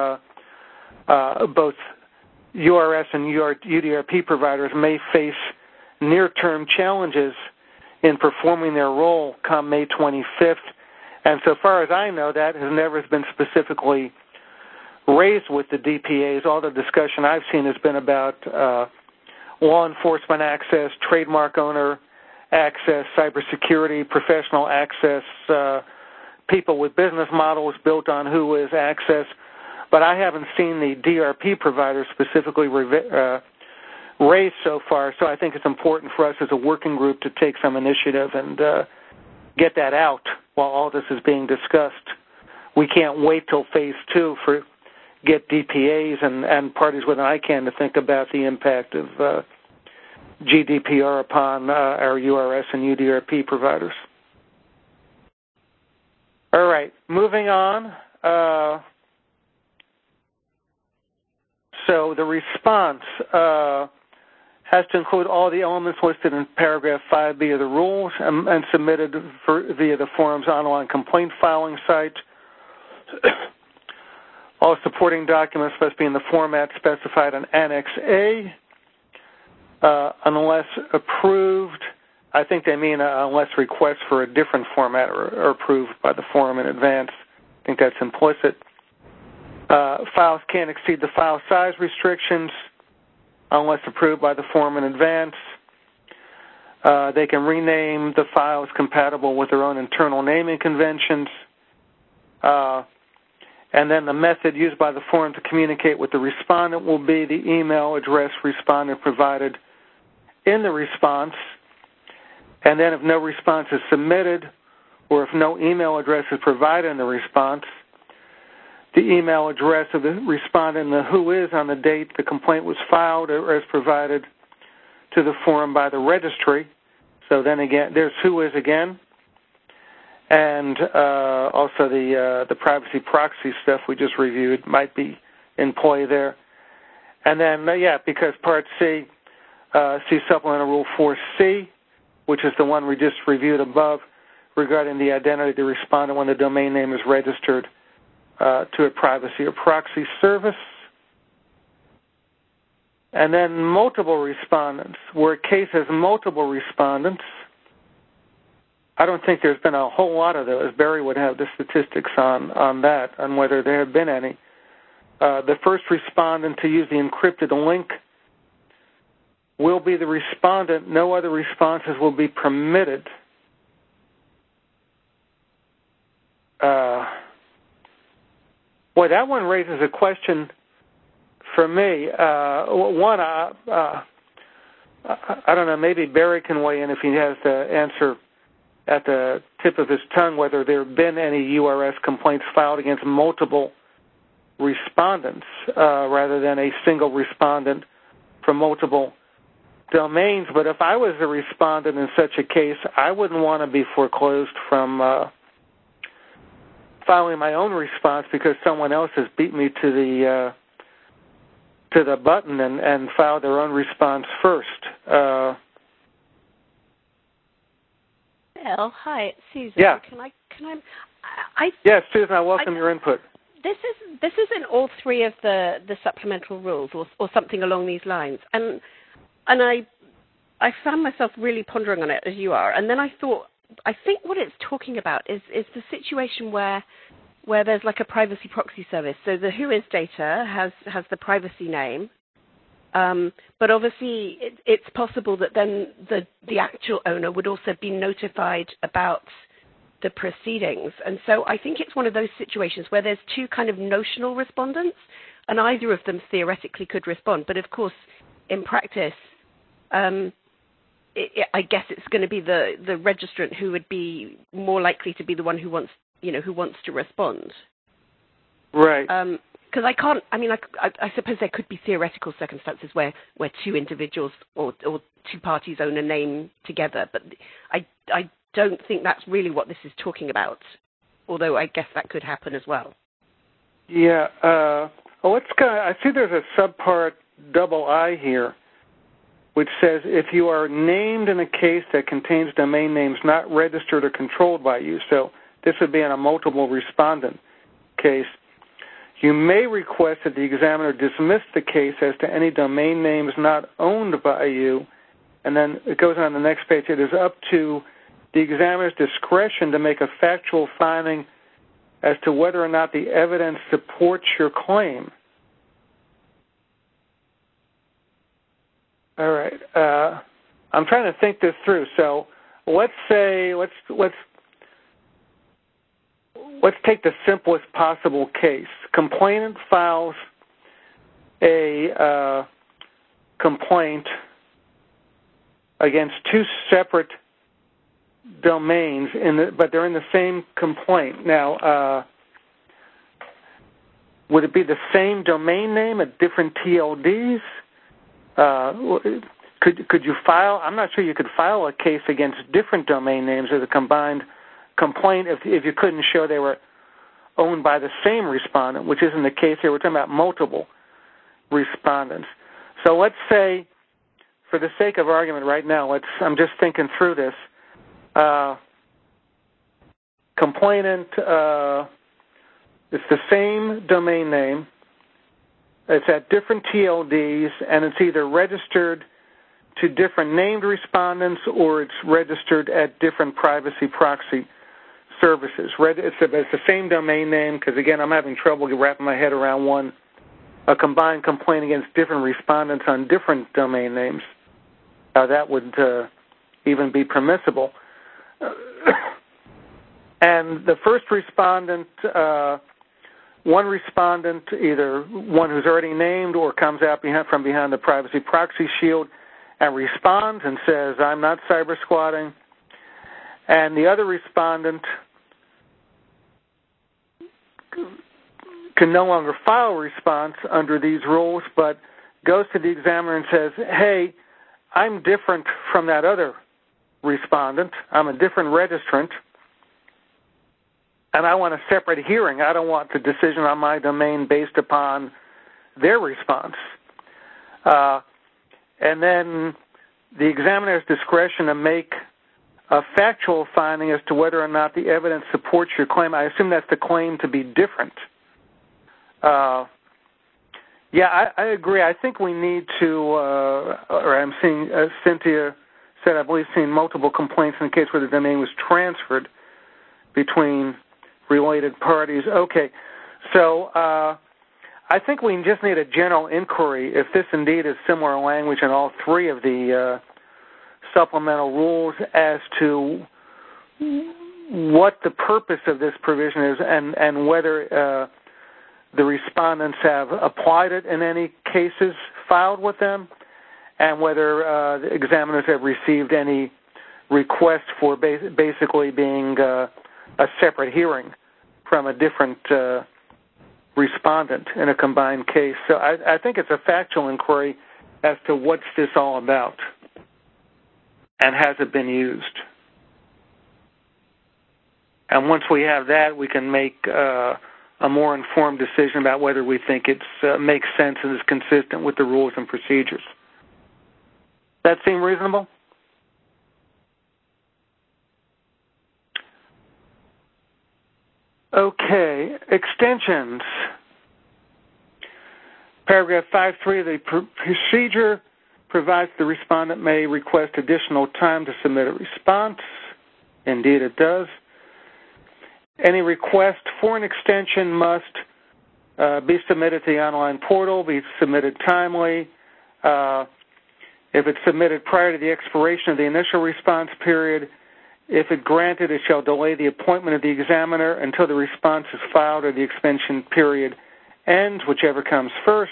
both URS and UDRP providers may face near-term challenges in performing their role come May 25th. And so far as I know, that has never been specifically raised with the DPAs. All the discussion I've seen has been about law enforcement access, trademark owner access, cybersecurity, professional access, people with business models built on who is access. But I haven't seen the DRP providers specifically raised so far, so I think it's important for us as a working group to take some initiative and get that out while all this is being discussed. We can't wait till Phase 2 for get DPAs and parties with an ICANN to think about the impact of GDPR upon our URS and UDRP providers. All right, moving on. So the response has to include all the elements listed in paragraph 5B of the rules and submitted via the forum's online complaint filing site. All supporting documents must be in the format specified in Annex A. Unless approved, I think they mean unless requests for a different format are approved by the forum in advance. I think that's implicit. Files can't exceed the file size restrictions unless approved by the forum in advance. They can rename the files compatible with their own internal naming conventions. And then the method used by the forum to communicate with the respondent will be the email address respondent provided in the response. And then if no response is submitted or if no email address is provided in the response, the email address of the respondent and the who is on the date the complaint was filed or as provided to the forum by the registry. So then again, there's who is again. And also the privacy proxy stuff we just reviewed might be in play there. And then, because Part C, see Supplemental Rule 4C, which is the one we just reviewed above, regarding the identity of the respondent when the domain name is registered to a privacy or proxy service. And then multiple respondents, where a case has multiple respondents. I don't think there's been a whole lot of those. Barry would have the statistics on that, on whether there have been any. The first respondent to use the encrypted link will be the respondent. No other responses will be permitted. Boy, that one raises a question for me. One, I don't know, maybe Barry can weigh in if he has the answer at the tip of his tongue, whether there have been any URS complaints filed against multiple respondents rather than a single respondent from multiple domains. But if I was a respondent in such a case, I wouldn't want to be foreclosed from filing my own response because someone else has beat me to the button and filed their own response first. Bill, hi, it's Susan. Yeah. Yes, Susan, I welcome your input. This is in all three of the supplemental rules or something along these lines. And I found myself really pondering on it as you are. And then I thought, I think what it's talking about is the situation where there's like a privacy proxy service. So the Whois data has the privacy name, but obviously it's possible that then the actual owner would also be notified about the proceedings. And so I think it's one of those situations where there's two kind of notional respondents, and either of them theoretically could respond. But of course, in practice, I guess it's going to be the registrant who would be more likely to be the one who wants to respond. Right. Because I suppose there could be theoretical circumstances where two individuals or two parties own a name together, but I don't think that's really what this is talking about, although I guess that could happen as well. Yeah. I see there's a subpart II here, which says if you are named in a case that contains domain names not registered or controlled by you, so this would be in a multiple respondent case, you may request that the examiner dismiss the case as to any domain names not owned by you. And then it goes on the next page. It is up to the examiner's discretion to make a factual finding as to whether or not the evidence supports your claim. All right. I'm trying to think this through. So let's take the simplest possible case. Complainant files a complaint against two separate domains, but they're in the same complaint. Now, would it be the same domain name at different TLDs? Could you file? I'm not sure you could file a case against different domain names as a combined complaint if you couldn't show they were owned by the same respondent, which isn't the case here. We're talking about multiple respondents. So let's say, for the sake of argument right now, I'm just thinking through this. Complainant, it's the same domain name. It's at different TLDs, and it's either registered to different named respondents or it's registered at different privacy proxy services. It's the same domain name because, again, I'm having trouble wrapping my head around a combined complaint against different respondents on different domain names. That would even be permissible. And the first respondent, one respondent, either one who's already named or comes out from behind the privacy proxy shield and responds and says, I'm not cyber squatting. And the other respondent can no longer file a response under these rules, but goes to the examiner and says, hey, I'm different from that other respondent. I'm a different registrant, and I want a separate hearing. I don't want the decision on my domain based upon their response. And then the examiner's discretion to make a factual finding as to whether or not the evidence supports your claim. I assume that's the claim to be different. Yeah, I agree. I think we need to, or I'm seeing Cynthia said, I believe, seeing multiple complaints in the case where the domain was transferred between related parties. Okay, so I think we just need a general inquiry if this indeed is similar language in all three of the supplemental rules as to what the purpose of this provision is and whether the respondents have applied it in any cases filed with them, and whether the examiners have received any request for basically being a separate hearing from a different respondent in a combined case. So I think it's a factual inquiry as to what's this all about and has it been used. And once we have that, we can make a more informed decision about whether we think it makes sense and is consistent with the rules and procedures. That seem reasonable? Okay, extensions. Paragraph 5.3 of the procedure provides the respondent may request additional time to submit a response. Indeed, it does. Any request for an extension must be submitted to the online portal, be submitted timely. If it's submitted prior to the expiration of the initial response period, if it granted, it shall delay the appointment of the examiner until the response is filed or the extension period ends, whichever comes first.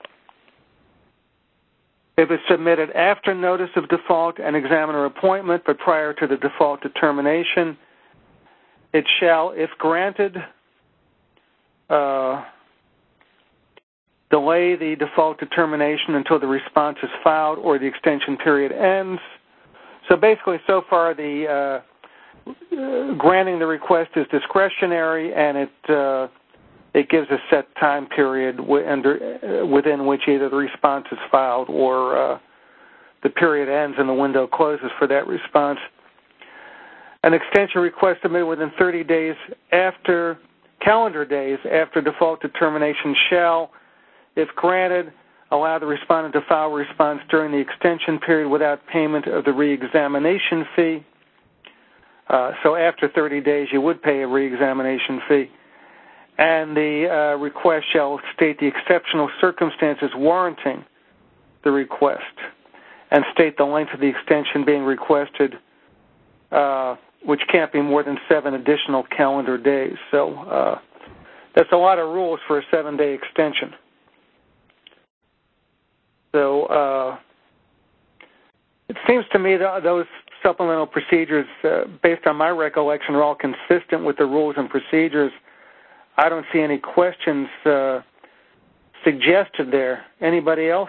If it's submitted after notice of default and examiner appointment, but prior to the default determination, it shall, if granted, delay the default determination until the response is filed or the extension period ends. So basically, so far, the granting the request is discretionary, and it gives a set time period within which either the response is filed or the period ends and the window closes for that response. An extension request submitted within 30 days after, calendar days after default determination shall, if granted, allow the respondent to file a response during the extension period without payment of the reexamination fee. So after 30 days, you would pay a reexamination fee. And the request shall state the exceptional circumstances warranting the request and state the length of the extension being requested, which can't be more than 7 additional calendar days. So that's a lot of rules for a 7-day extension. So it seems to me that those supplemental procedures, based on my recollection, are all consistent with the rules and procedures. I don't see any questions suggested there. Anybody else?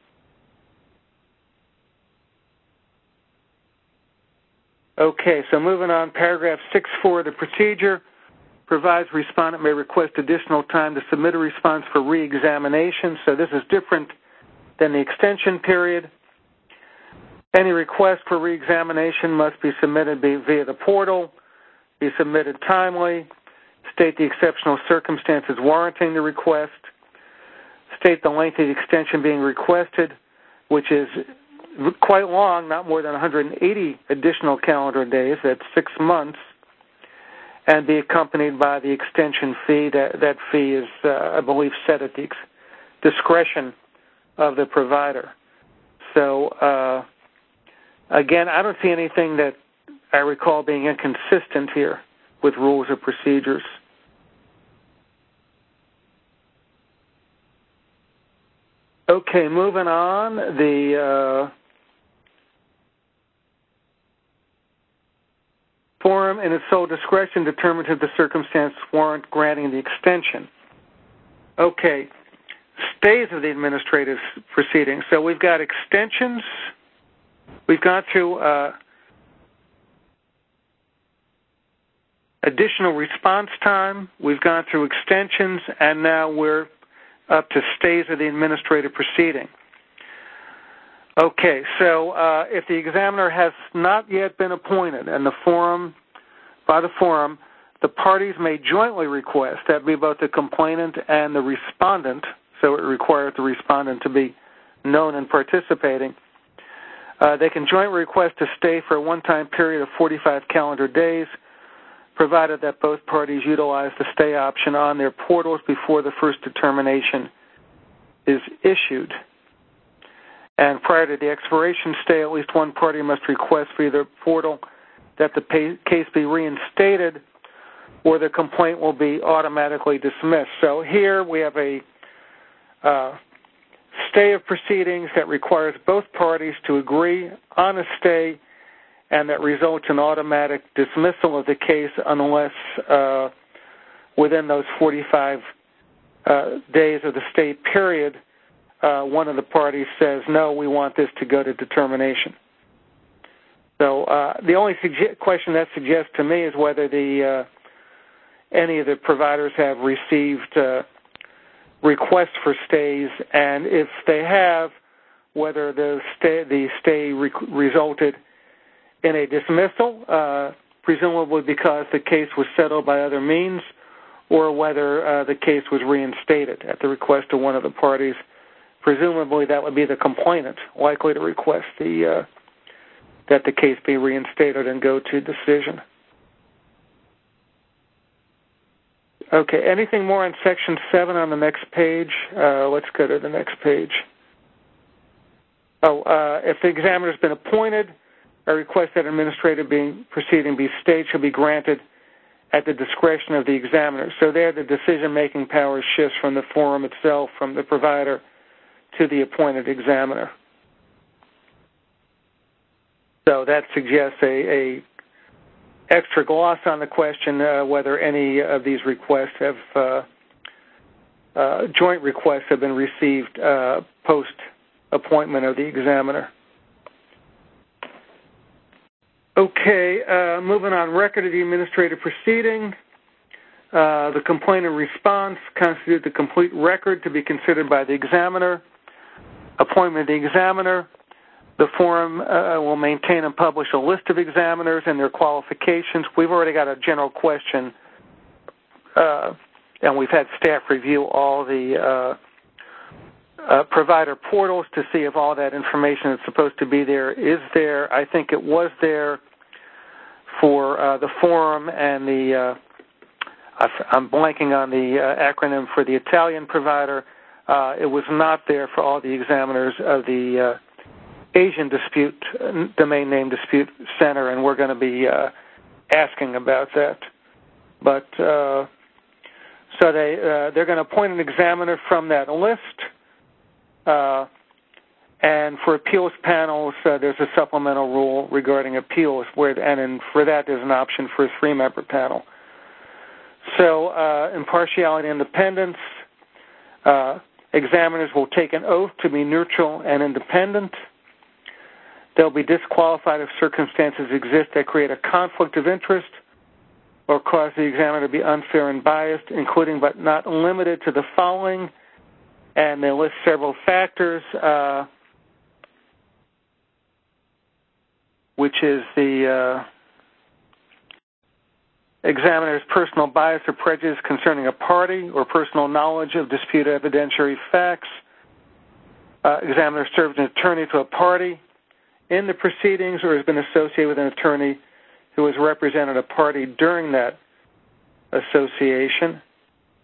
Okay, so moving on, paragraph 6.4 of the procedure provides respondent may request additional time to submit a response for reexamination. So this is different than the extension period. Any request for reexamination must be submitted via the portal, be submitted timely, state the exceptional circumstances warranting the request, state the length of the extension being requested, which is quite long, not more than 180 additional calendar days, that's 6 months, and be accompanied by the extension fee. That fee is, I believe, set at the discretion of the provider. So, again, I don't see anything that I recall being inconsistent here with rules or procedures. Okay, moving on, the forum in its sole discretion determines if the circumstance warrant granting the extension. Okay, stays of the administrative proceedings. So we've got extensions. We've gone through additional response time. We've gone through extensions, and now we're up to stays of the administrative proceeding. Okay, so if the examiner has not yet been appointed and by the forum, the parties may jointly request, that be both the complainant and the respondent, so it requires the respondent to be known and participating. They can jointly request to stay for a one-time period of 45 calendar days, provided that both parties utilize the stay option on their portals before the first determination is issued. And prior to the expiration stay, at least one party must request via the portal that the case be reinstated or the complaint will be automatically dismissed. So here we have a stay of proceedings that requires both parties to agree on a stay and that results in automatic dismissal of the case unless within those 45 days of the stay period, one of the parties says, no, we want this to go to determination. So the only question that suggests to me is whether any of the providers have received requests for stays, and if they have, whether the stay resulted in a dismissal, presumably because the case was settled by other means, or whether the case was reinstated at the request of one of the parties. Presumably that would be the complainant likely to request that the case be reinstated and go to decision. Okay, anything more on Section 7 on the next page? Let's go to the next page. If the examiner has been appointed, a request that administrative proceeding be stayed shall be granted at the discretion of the examiner. So there the decision-making power shifts from the forum itself, from the provider, to the appointed examiner. So that suggests a extra gloss on the question whether any of these requests have joint requests have been received post-appointment of the examiner. Okay, moving on. Record of the administrative proceeding. The complaint and response constitute the complete record to be considered by the examiner. Appointment of the examiner. The forum will maintain and publish a list of examiners and their qualifications. We've already got a general question, and we've had staff review all the provider portals to see if all that information that's supposed to be there is there. I think it was there for the forum and the, I'm blanking on the acronym for the Italian provider. It was not there for all the examiners of the Asian dispute, domain name dispute center, and we're going to be asking about that. But so they're going to appoint an examiner from that list. And for appeals panels, there's a supplemental rule regarding appeals, and for that there's an option for a 3-member panel. So impartiality and independence. Examiners will take an oath to be neutral and independent. They'll be disqualified if circumstances exist that create a conflict of interest or cause the examiner to be unfair and biased, including but not limited to the following. And they list several factors, which is the examiner's personal bias or prejudice concerning a party or personal knowledge of disputed evidentiary facts. Examiner served as an attorney to a party in the proceedings or has been associated with an attorney who has represented a party during that association.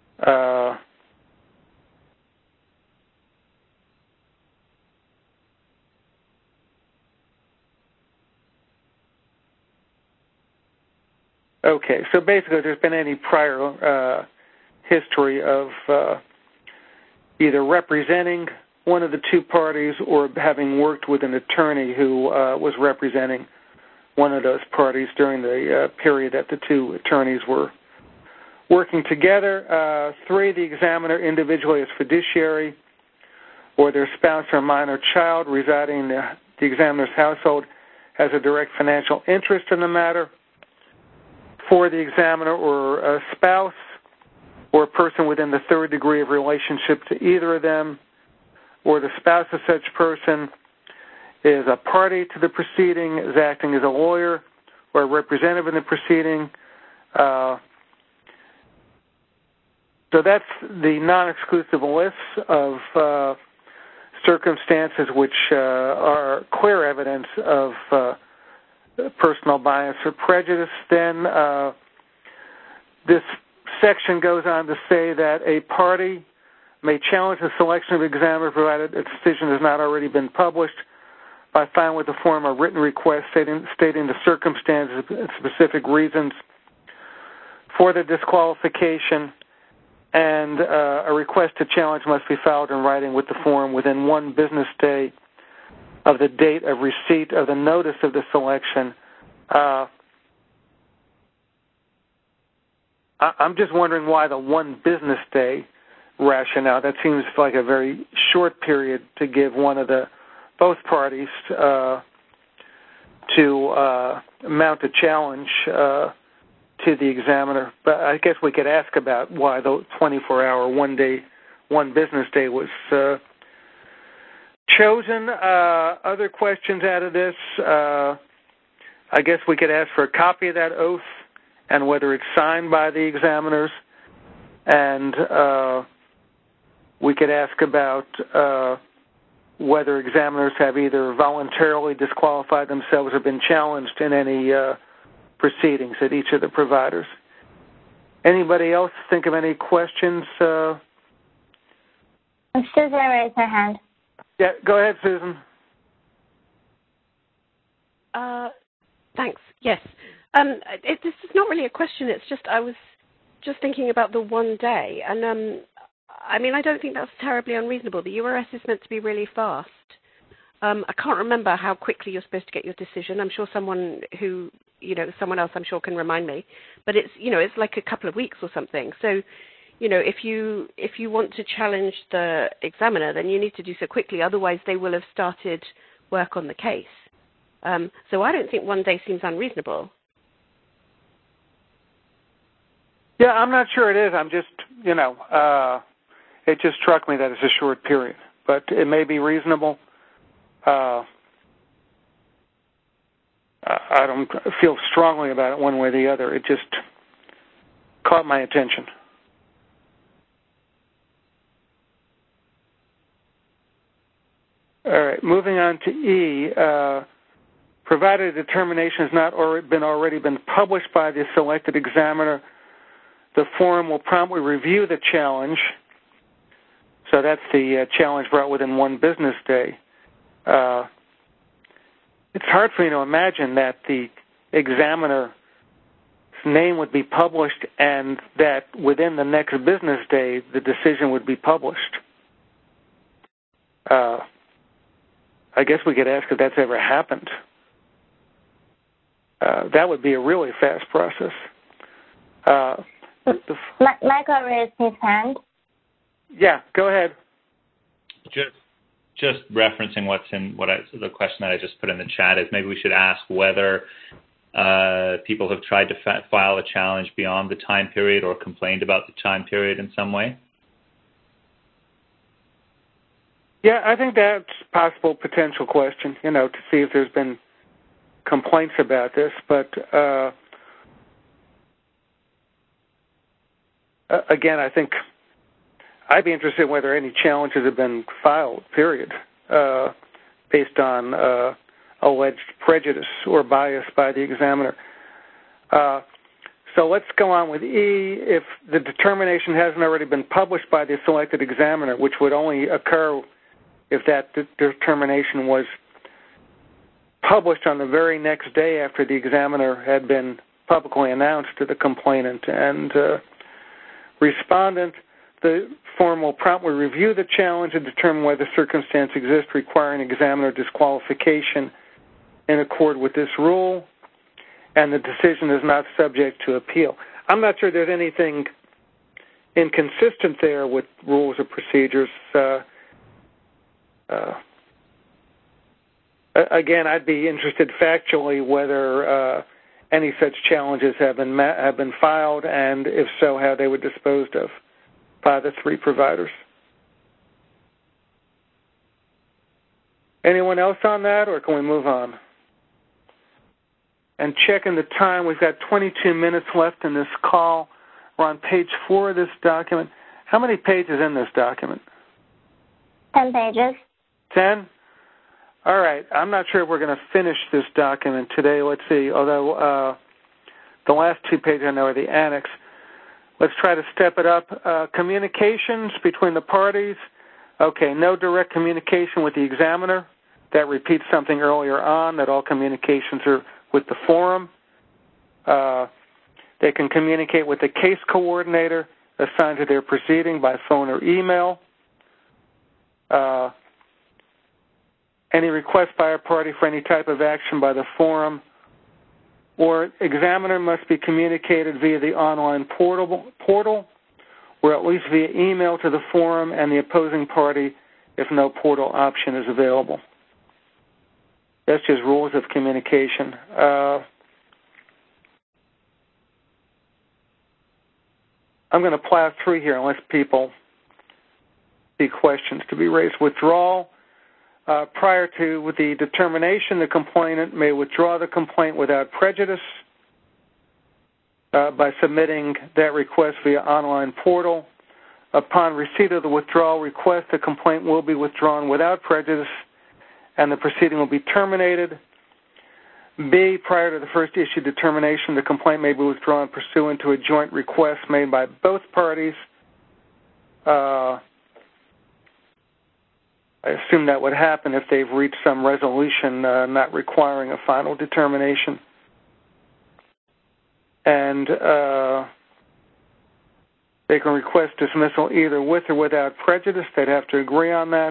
Okay, so basically there's been any prior history of either representing one of the two parties or having worked with an attorney who was representing one of those parties during the period that the two attorneys were working together. 3, the examiner individually as fiduciary or their spouse or minor child residing in the examiner's household has a direct financial interest in the matter. 4, the examiner or a spouse or a person within the 3rd degree of relationship to either of them or the spouse of such person is a party to the proceeding, is acting as a lawyer or a representative in the proceeding. So So that's the non-exclusive list of circumstances which are clear evidence of personal bias or prejudice. Then this section goes on to say that a party may challenge the selection of examiner provided a decision has not already been published by filing with the form a written request stating the circumstances and specific reasons for the disqualification, and a request to challenge must be filed in writing with the form within 1 business day of the date of receipt of the notice of the selection. I'm just wondering why the 1 business day rationale. That seems like a very short period to give both parties to mount a challenge to the examiner. But I guess we could ask about why the 24-hour, 1 business day was chosen. Other questions out of this, I guess we could ask for a copy of that oath and whether it's signed by the examiners. And we could ask about whether examiners have either voluntarily disqualified themselves or been challenged in any proceedings at each of the providers. Anybody else think of any questions? Susan raised her hand. Yeah, go ahead, Susan. Thanks. Yes. This is not really a question. It's just I was just thinking about the 1 day, and I mean, I don't think that's terribly unreasonable. The URS is meant to be really fast. I can't remember how quickly you're supposed to get your decision. I'm sure someone else I'm sure can remind me. But it's like a couple of weeks or something. So, if you want to challenge the examiner, then you need to do so quickly. Otherwise, they will have started work on the case. So I don't think 1 day seems unreasonable. Yeah, I'm not sure it is. I'm just, it just struck me that it's a short period. But it may be reasonable. I don't feel strongly about it one way or the other. It just caught my attention. All right, moving on to E. Provided a determination has not already been published by the selected examiner, the forum will promptly review the challenge. So that's the challenge brought within 1 business day. It's hard for me to imagine that the examiner's name would be published and that within the next business day the decision would be published. I guess we could ask if that's ever happened. That would be a really fast process. Michael raised his hand. Yeah, go ahead. Just referencing the question that I just put in the chat is maybe we should ask whether people have tried to file a challenge beyond the time period or complained about the time period in some way. Yeah, I think that's a possible potential question, to see if there's been complaints about this. But again, I think I'd be interested in whether any challenges have been filed, period, based on alleged prejudice or bias by the examiner. So let's go on with E. If the determination hasn't already been published by the selected examiner, which would only occur if that determination was published on the very next day after the examiner had been publicly announced to the complainant and respondent, the forum will promptly review the challenge and determine whether circumstances exist requiring examiner disqualification in accord with this rule, and the decision is not subject to appeal. I'm not sure there's anything inconsistent there with rules or procedures. Again, I'd be interested factually whether any such challenges have been filed, and if so, how they were disposed of by the 3 providers. Anyone else on that, or can we move on? And checking the time, we've got 22 minutes left in this call. We're on page 4 of this document. How many pages in this document? 10 pages. 10? All right. I'm not sure if we're going to finish this document today. Let's see. Although the last 2 pages I know are the annex. Let's try to step it up. Communications between the parties. Okay, no direct communication with the examiner. That repeats something earlier on, that all communications are with the forum. They can communicate with the case coordinator assigned to their proceeding by phone or email. Any request by a party for any type of action by the forum or examiner must be communicated via the online portal, or at least via email to the forum and the opposing party if no portal option is available. That's just rules of communication. I'm going to plow through here unless people see questions to be raised. Withdrawal. Prior to the determination, the complainant may withdraw the complaint without prejudice by submitting that request via online portal. Upon receipt of the withdrawal request, the complaint will be withdrawn without prejudice and the proceeding will be terminated. B, prior to the first issue determination, the complaint may be withdrawn pursuant to a joint request made by both parties. I assume that would happen if they've reached some resolution not requiring a final determination. And they can request dismissal either with or without prejudice. They'd have to agree on that.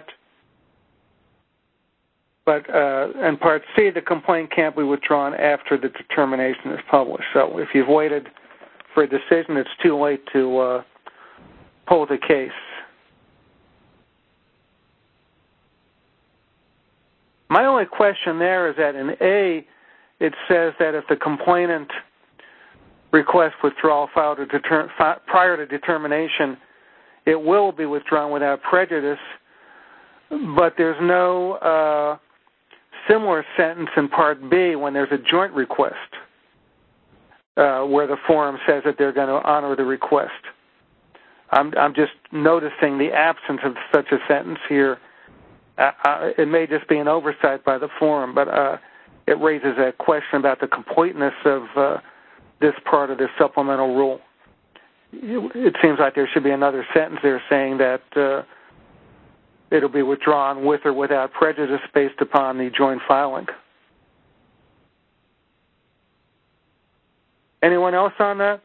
But in Part C, the complaint can't be withdrawn after the determination is published. So if you've waited for a decision, it's too late to pull the case. My only question there is that in A, it says that if the complainant requests withdrawal filed prior to determination, it will be withdrawn without prejudice, but there's no similar sentence in Part B when there's a joint request where the forum says that they're going to honor the request. I'm just noticing the absence of such a sentence here. It may just be an oversight by the forum, but it raises a question about the completeness of this part of the supplemental rule. It seems like there should be another sentence there saying that it'll be withdrawn with or without prejudice based upon the joint filing. Anyone else on that?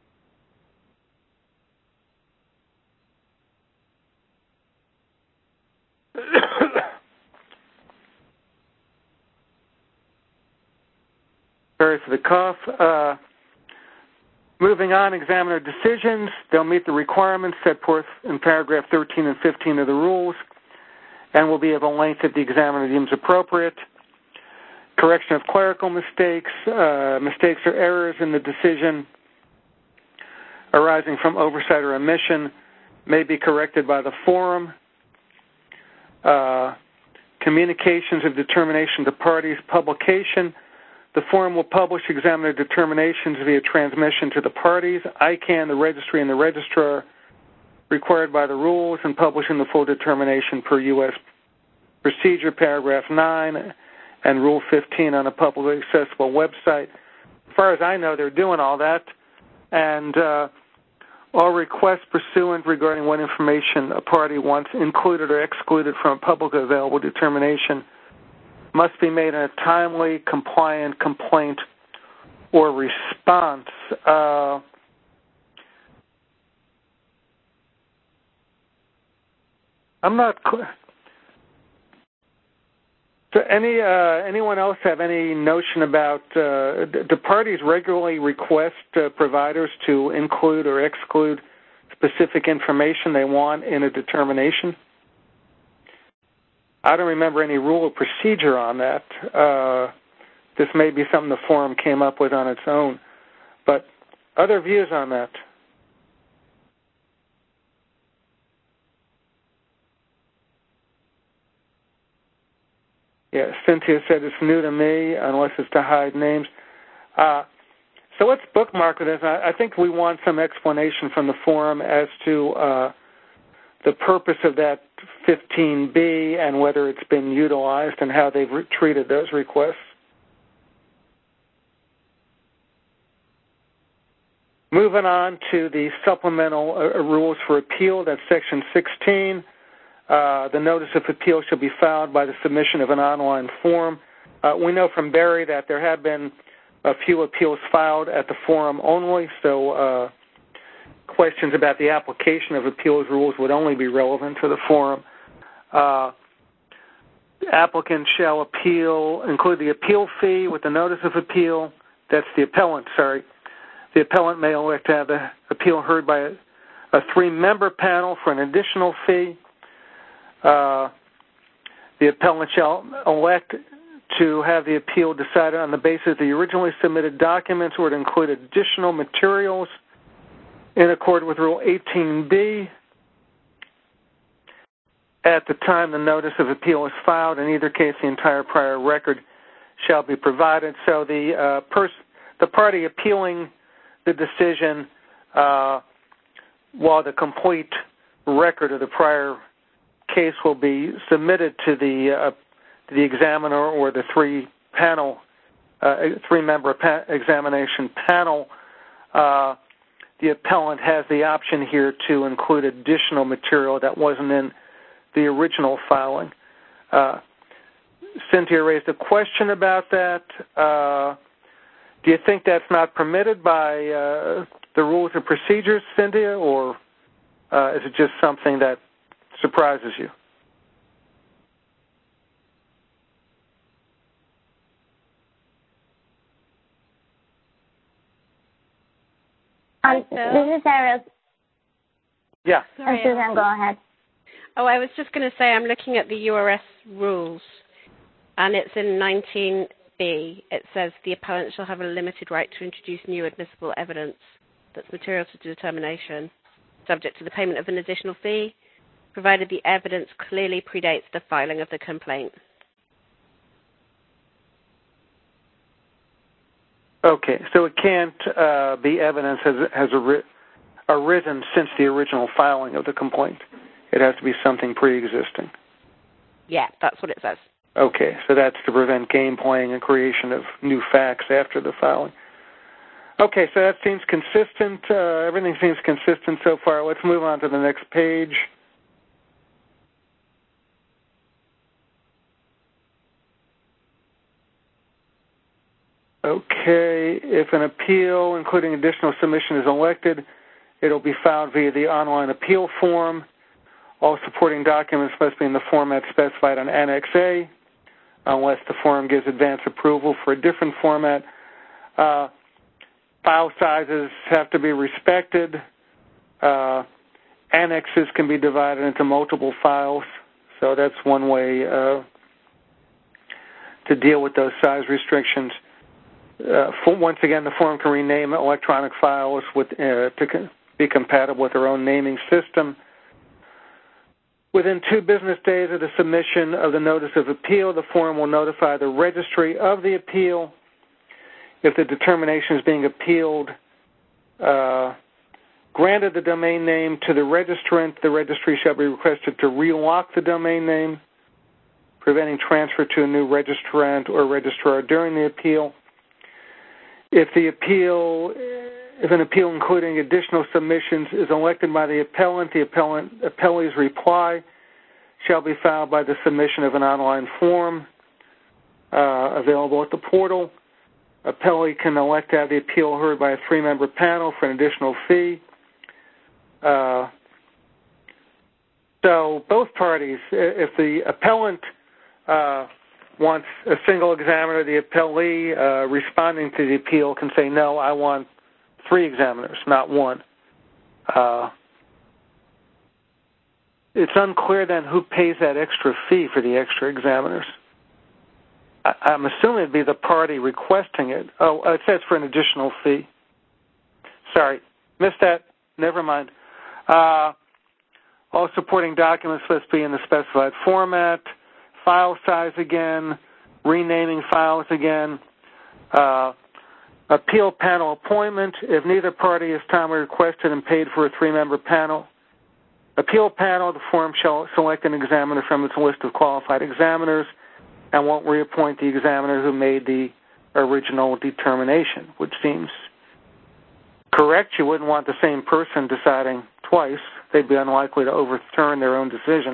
Sorry for the cough. Moving on, examiner decisions. They'll meet the requirements set forth in paragraph 13 and 15 of the rules and will be of a length that the examiner deems appropriate. Correction of clerical mistakes. Mistakes or errors in the decision arising from oversight or omission may be corrected by the forum. Communications of determination to parties. Publication. The forum will publish examiner determinations via transmission to the parties, ICANN, the registry, and the registrar, required by the rules, and publishing the full determination per U.S. procedure, paragraph 9, and Rule 15 on a publicly accessible website. As far as I know, they're doing all that, and all requests pursuant regarding what information a party wants included or excluded from a publicly available determination must be made in a timely, compliant complaint or response. I'm not clear. So anyone else have any notion about, do parties regularly request providers to include or exclude specific information they want in a determination? I don't remember any rule or procedure on that. This may be something the forum came up with on its own. But other views on that? Yeah, Cynthia said it's new to me, unless it's to hide names. So let's bookmark this. I think we want some explanation from the forum as to the purpose of that 15B and whether it's been utilized and how they've treated those requests. Moving on to the supplemental rules for appeal, that's Section 16. The notice of appeal shall be filed by the submission of an online form. We know from Barry that there have been a few appeals filed at the forum only, so questions about the application of appeals rules would only be relevant to the forum. Applicant shall include the appeal fee with the notice of appeal. That's the appellant, sorry. The appellant may elect to have the appeal heard by a three-member panel for an additional fee. The appellant shall elect to have the appeal decided on the basis of the originally submitted documents or to include additional materials in accord with Rule 18B at the time the notice of appeal is filed. In either case, the entire prior record shall be provided. So the party appealing the decision, while the complete record of the prior case will be submitted to the examiner or the three-member examination panel, the appellant has the option here to include additional material that wasn't in the original filing. Cynthia raised a question about that. Do you think that's not permitted by the rules and procedures, Cynthia, or is it just something that surprises you? This is Ariel. Yeah. Susan, go ahead. Oh, I was just going to say I'm looking at the URS rules, and it's in 19B. It says the appellant shall have a limited right to introduce new admissible evidence that's material to determination, subject to the payment of an additional fee, provided the evidence clearly predates the filing of the complaint. Okay, so it can't be evidence has arisen since the original filing of the complaint. It has to be something pre-existing. Yeah, that's what it says. Okay, so that's to prevent game playing and creation of new facts after the filing. Okay, so that seems consistent. Everything seems consistent so far. Let's move on to the next page. Okay, if an appeal, including additional submission, is elected, it'll be filed via the online appeal form. All supporting documents must be in the format specified on Annex A, unless the forum gives advance approval for a different format. File sizes have to be respected. Annexes can be divided into multiple files, so that's one way to deal with those size restrictions. Once again, the forum can rename electronic files to be compatible with their own naming system. Within 2 business days of the submission of the notice of appeal, the forum will notify the registry of the appeal. If the determination is being appealed, granted the domain name to the registrant, the registry shall be requested to relock the domain name, preventing transfer to a new registrant or registrar during the appeal. If an appeal including additional submissions is elected by the appellee's reply shall be filed by the submission of an online form available at the portal. Appellee can elect to have the appeal heard by a 3-member panel for an additional fee. So both parties, if the appellant wants a single examiner, the appellee responding to the appeal can say, no, I want 3 examiners, not 1. It's unclear then who pays that extra fee for the extra examiners. I'm assuming it'd be the party requesting it. Oh, it says for an additional fee. Sorry, missed that. Never mind. All supporting documents must be in the specified format. File size again. Renaming files again. Appeal panel appointment. If neither party is timely requested and paid for a 3-member panel, appeal panel, the forum shall select an examiner from its list of qualified examiners and won't reappoint the examiner who made the original determination, which seems correct. You wouldn't want the same person deciding twice. They'd be unlikely to overturn their own decision.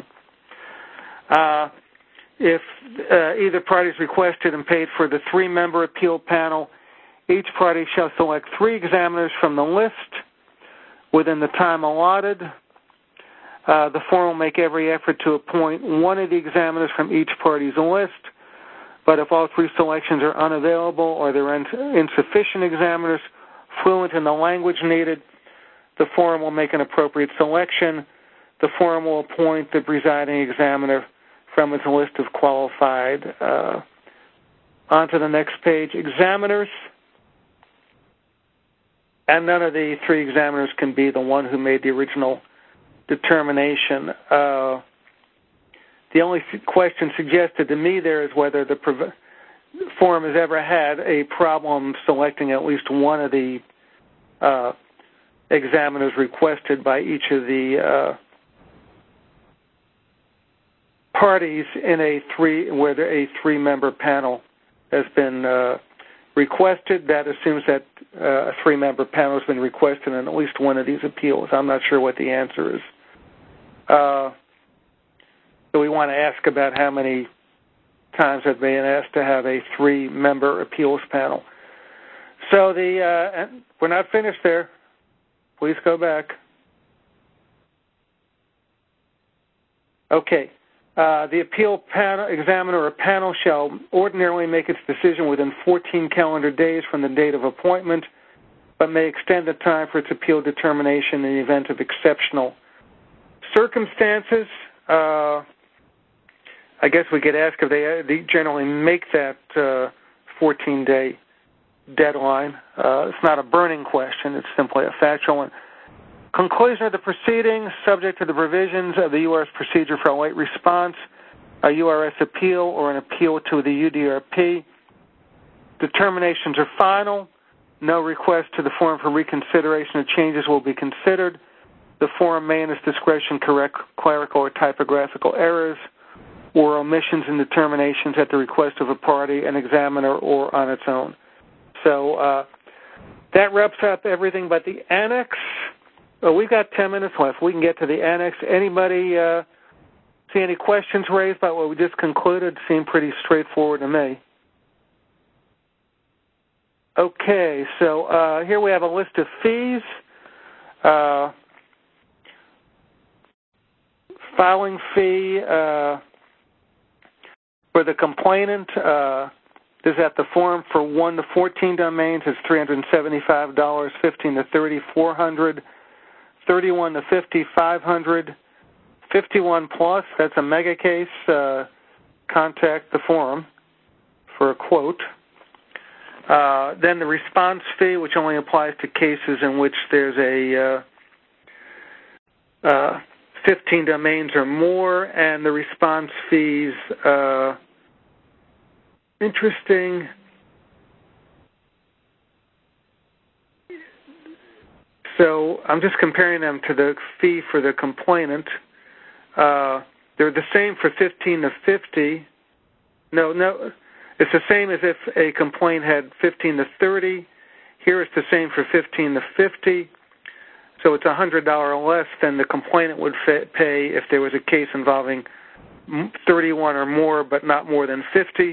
If either party is requested and paid for the 3-member appeal panel, each party shall select 3 examiners from the list within the time allotted. The forum will make every effort to appoint one of the examiners from each party's list, but if all 3 selections are unavailable or there are insufficient examiners fluent in the language needed, the forum will make an appropriate selection. The forum will appoint the presiding examiner from its list of qualified. On to the next page. Examiners. And none of the 3 examiners can be the one who made the original determination. The only question suggested to me there is whether the forum has ever had a problem selecting at least one of the examiners requested by each of the parties in where a 3-member panel has been requested. That assumes that a 3-member panel has been requested in at least one of these appeals. I'm not sure what the answer is. So we want to ask about how many times have been asked to have a 3-member appeals panel. So we're not finished there. Please go back. Okay. The appeal panel, examiner or panel shall ordinarily make its decision within 14 calendar days from the date of appointment, but may extend the time for its appeal determination in the event of exceptional circumstances. I guess we could ask if they generally make that 14-day deadline. It's not a burning question. It's simply a factual one. Conclusion of the proceedings, subject to the provisions of the U.S. procedure for a late response, a URS appeal, or an appeal to the UDRP. Determinations are final. No request to the forum for reconsideration of changes will be considered. The forum may, in its discretion, correct clerical or typographical errors or omissions in determinations at the request of a party, an examiner, or on its own. So that wraps up everything but the annex. We've got 10 minutes left. We can get to the annex. Anybody see any questions raised by what we just concluded? Seemed pretty straightforward to me. Okay, so here we have a list of fees. Filing fee for the complainant is at the forum for 1 to 14 domains. It's $375, 15 to 30, $400. 31 to 50, $500, 51 plus, that's a mega case, contact the forum for a quote. Then the response fee, which only applies to cases in which there's a 15 domains or more, and the response fees, interesting. So I'm just comparing them to the fee for the complainant. They're the same for 15 to 50. No, it's the same as if a complaint had 15 to 30. Here it's the same for 15 to 50. So it's $100 less than the complainant would pay if there was a case involving 31 or more, but not more than 50.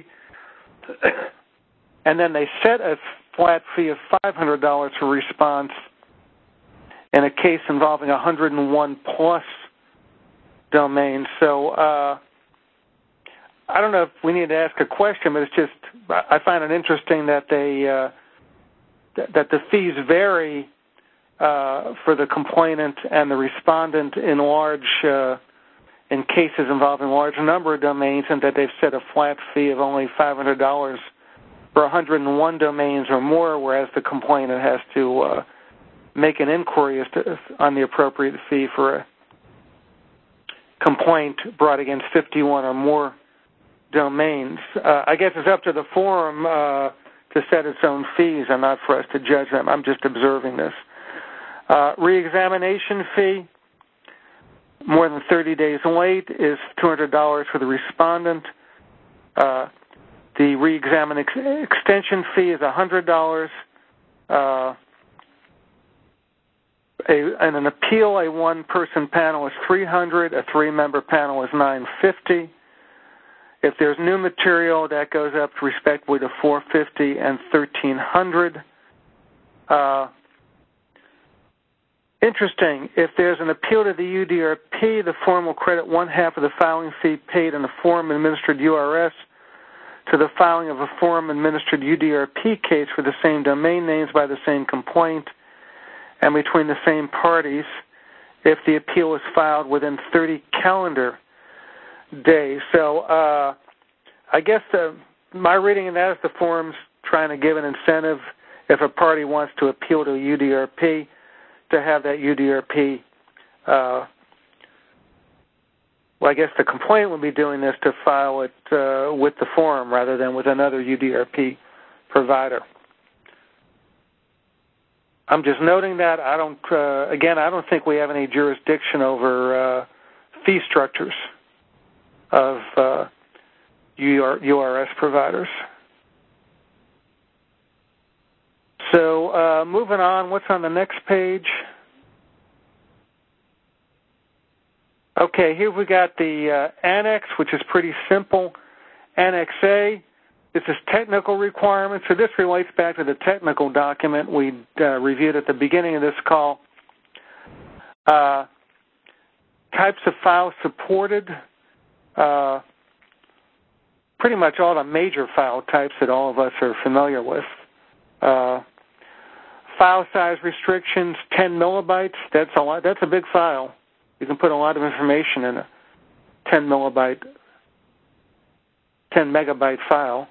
And then they set a flat fee of $500 for response in a case involving 101 plus domains. So I don't know if we need to ask a question, but it's just I find it interesting that that the fees vary for the complainant and the respondent in cases involving a large number of domains, and that they've set a flat fee of only $500 for 101 domains or more, whereas the complainant has to make an inquiry on the appropriate fee for a complaint brought against 51 or more domains. I guess it's up to the forum to set its own fees and not for us to judge them. I'm just observing this. Reexamination fee. more than 30 days late is $200 for the respondent. The re-examine extension fee is $100. And an appeal, a one-person panel is $300. A three-member panel is $950. If there's new material, that goes up respectively to $450 and $1,300. Interesting. If there's an appeal to the UDRP, the form will credit one half of the filing fee paid in a forum-administered URS to the filing of a forum-administered UDRP case for the same domain names by the same complaint and between the same parties if the appeal is filed within 30 calendar days. So I guess my reading of that is the forum's trying to give an incentive if a party wants to appeal to a UDRP to have that UDRP. Well, I guess the complaint would be doing this to file it with the forum rather than with another UDRP provider. I'm just noting that. I don't think we have any jurisdiction over fee structures of URS providers. So moving on, what's on the next page? Okay, here we got the annex, which is pretty simple. Annex A, this is technical requirements. So this relates back to the technical document we reviewed at the beginning of this call. Types of files supported. Pretty much all the major file types that all of us are familiar with. File size restrictions, 10 millibytes. That's a lot. That's a big file. You can put a lot of information in a 10 megabyte file.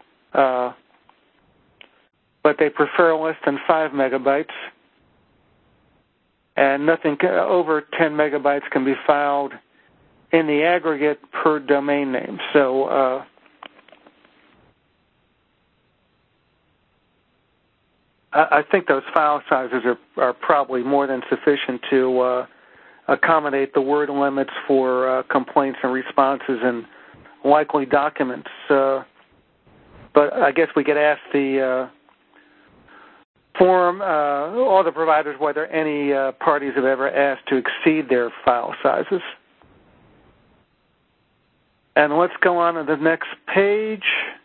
But they prefer less than 5 megabytes. And nothing over 10 megabytes can be filed in the aggregate per domain name. So I think those file sizes are probably more than sufficient to accommodate the word limits for complaints and responses and likely documents. But I guess we could ask the forum, all the providers, whether any parties have ever asked to exceed their file sizes. And let's go on to the next page.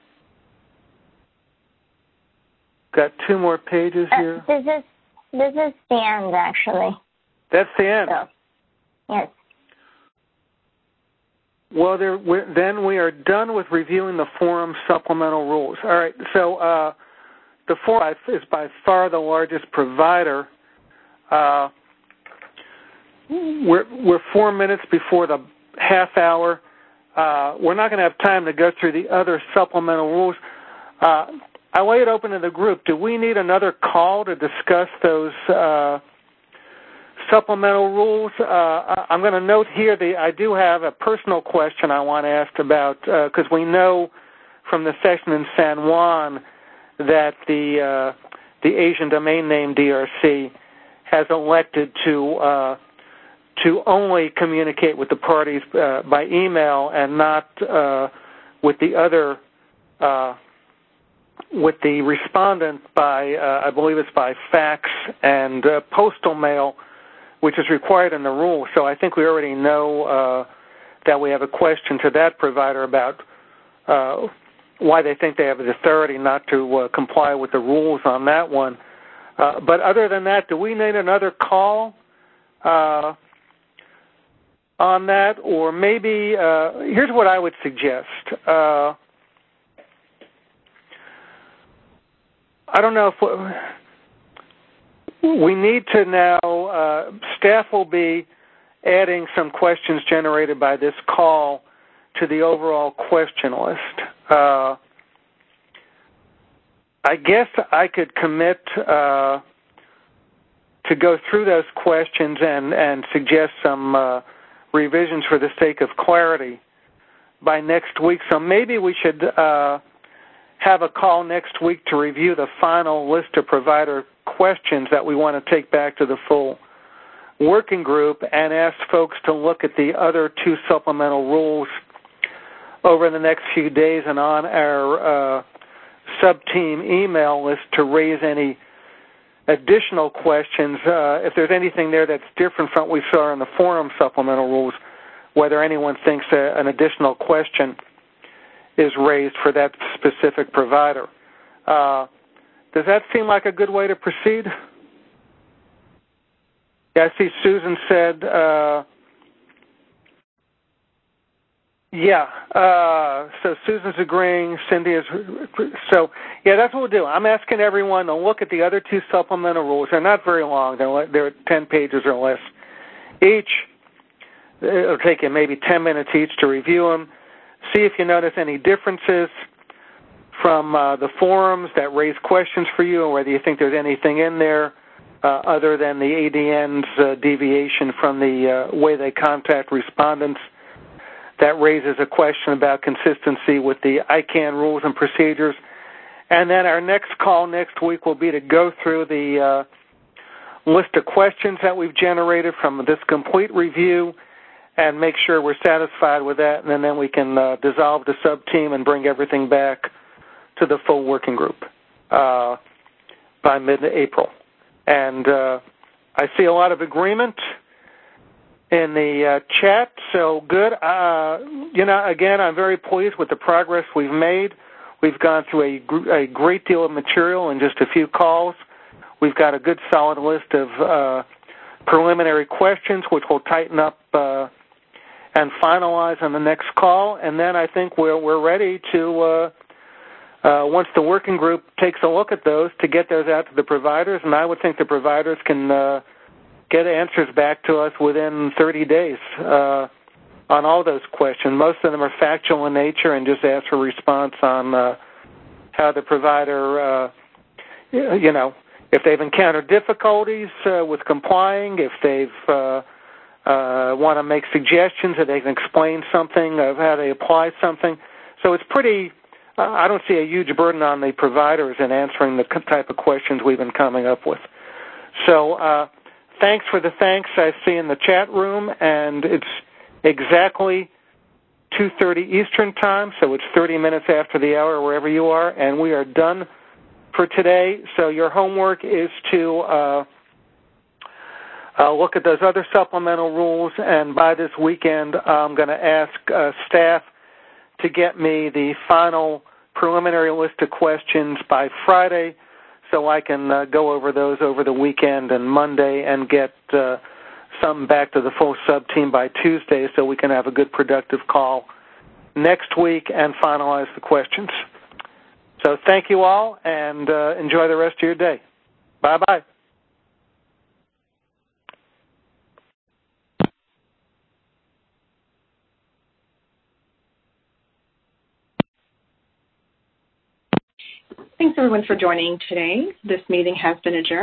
Got 2 more pages here. This is the end, actually. That's the end. So, yes. Well, then we are done with reviewing the forum supplemental rules. All right, so the forum is by far the largest provider. We're 4 minutes before the half hour. We're not going to have time to go through the other supplemental rules. I lay it open to the group. Do we need another call to discuss those supplemental rules? I'm going to note here I do have a personal question I want to ask about, because we know from the session in San Juan that the Asian domain name DRC has elected to only communicate with the parties by email and not with the other with the respondent by, I believe it's by fax and postal mail, which is required in the rule. So I think we already know that we have a question to that provider about why they think they have the authority not to comply with the rules on that one. But other than that, do we need another call on that? Or maybe, here's what I would suggest. I don't know if we need to now, staff will be adding some questions generated by this call to the overall question list. I guess I could commit to go through those questions and suggest some revisions for the sake of clarity by next week. So maybe we should have a call next week to review the final list of provider questions that we want to take back to the full working group and asked folks to look at the other 2 supplemental rules over the next few days and on our sub-team email list to raise any additional questions. If there's anything there that's different from what we saw in the forum supplemental rules, whether anyone thinks an additional question is raised for that specific provider. Does that seem like a good way to proceed? Yeah, I see Susan said, so Susan's agreeing, Cindy is, so yeah, that's what we'll do. I'm asking everyone to look at the other 2 supplemental rules. They're not very long. They're 10 pages or less each. It'll take you maybe 10 minutes each to review them. See if you notice any differences from the forums that raise questions for you, or whether you think there's anything in there other than the ADN's deviation from the way they contact respondents that raises a question about consistency with the ICANN rules and procedures. And then our next call next week will be to go through the list of questions that we've generated from this complete review and make sure we're satisfied with that, and then we can dissolve the sub-team and bring everything back to the full working group by mid-April. And I see a lot of agreement in the chat, so good. Again, I'm very pleased with the progress we've made. We've gone through a great deal of material in just a few calls. We've got a good solid list of preliminary questions, which we'll tighten up and finalize on the next call. And then I think we're ready to, once the working group takes a look at those, to get those out to the providers. And I would think the providers can get answers back to us within 30 days on all those questions. Most of them are factual in nature and just ask for response on how the provider, if they've encountered difficulties with complying, if they've want to make suggestions, that they can explain something of how they apply something. So it's pretty, I don't see a huge burden on the providers in answering the type of questions we've been coming up with. So thanks for the thanks I see in the chat room, and it's exactly 2:30 Eastern time, so it's 30 minutes after the hour wherever you are, and we are done for today. So your homework is to look at those other supplemental rules, and by this weekend I'm going to ask staff to get me the final preliminary list of questions by Friday so I can go over those over the weekend and Monday and get something back to the full sub-team by Tuesday so we can have a good productive call next week and finalize the questions. So thank you all, and enjoy the rest of your day. Bye-bye. Thanks, everyone, for joining today. This meeting has been adjourned.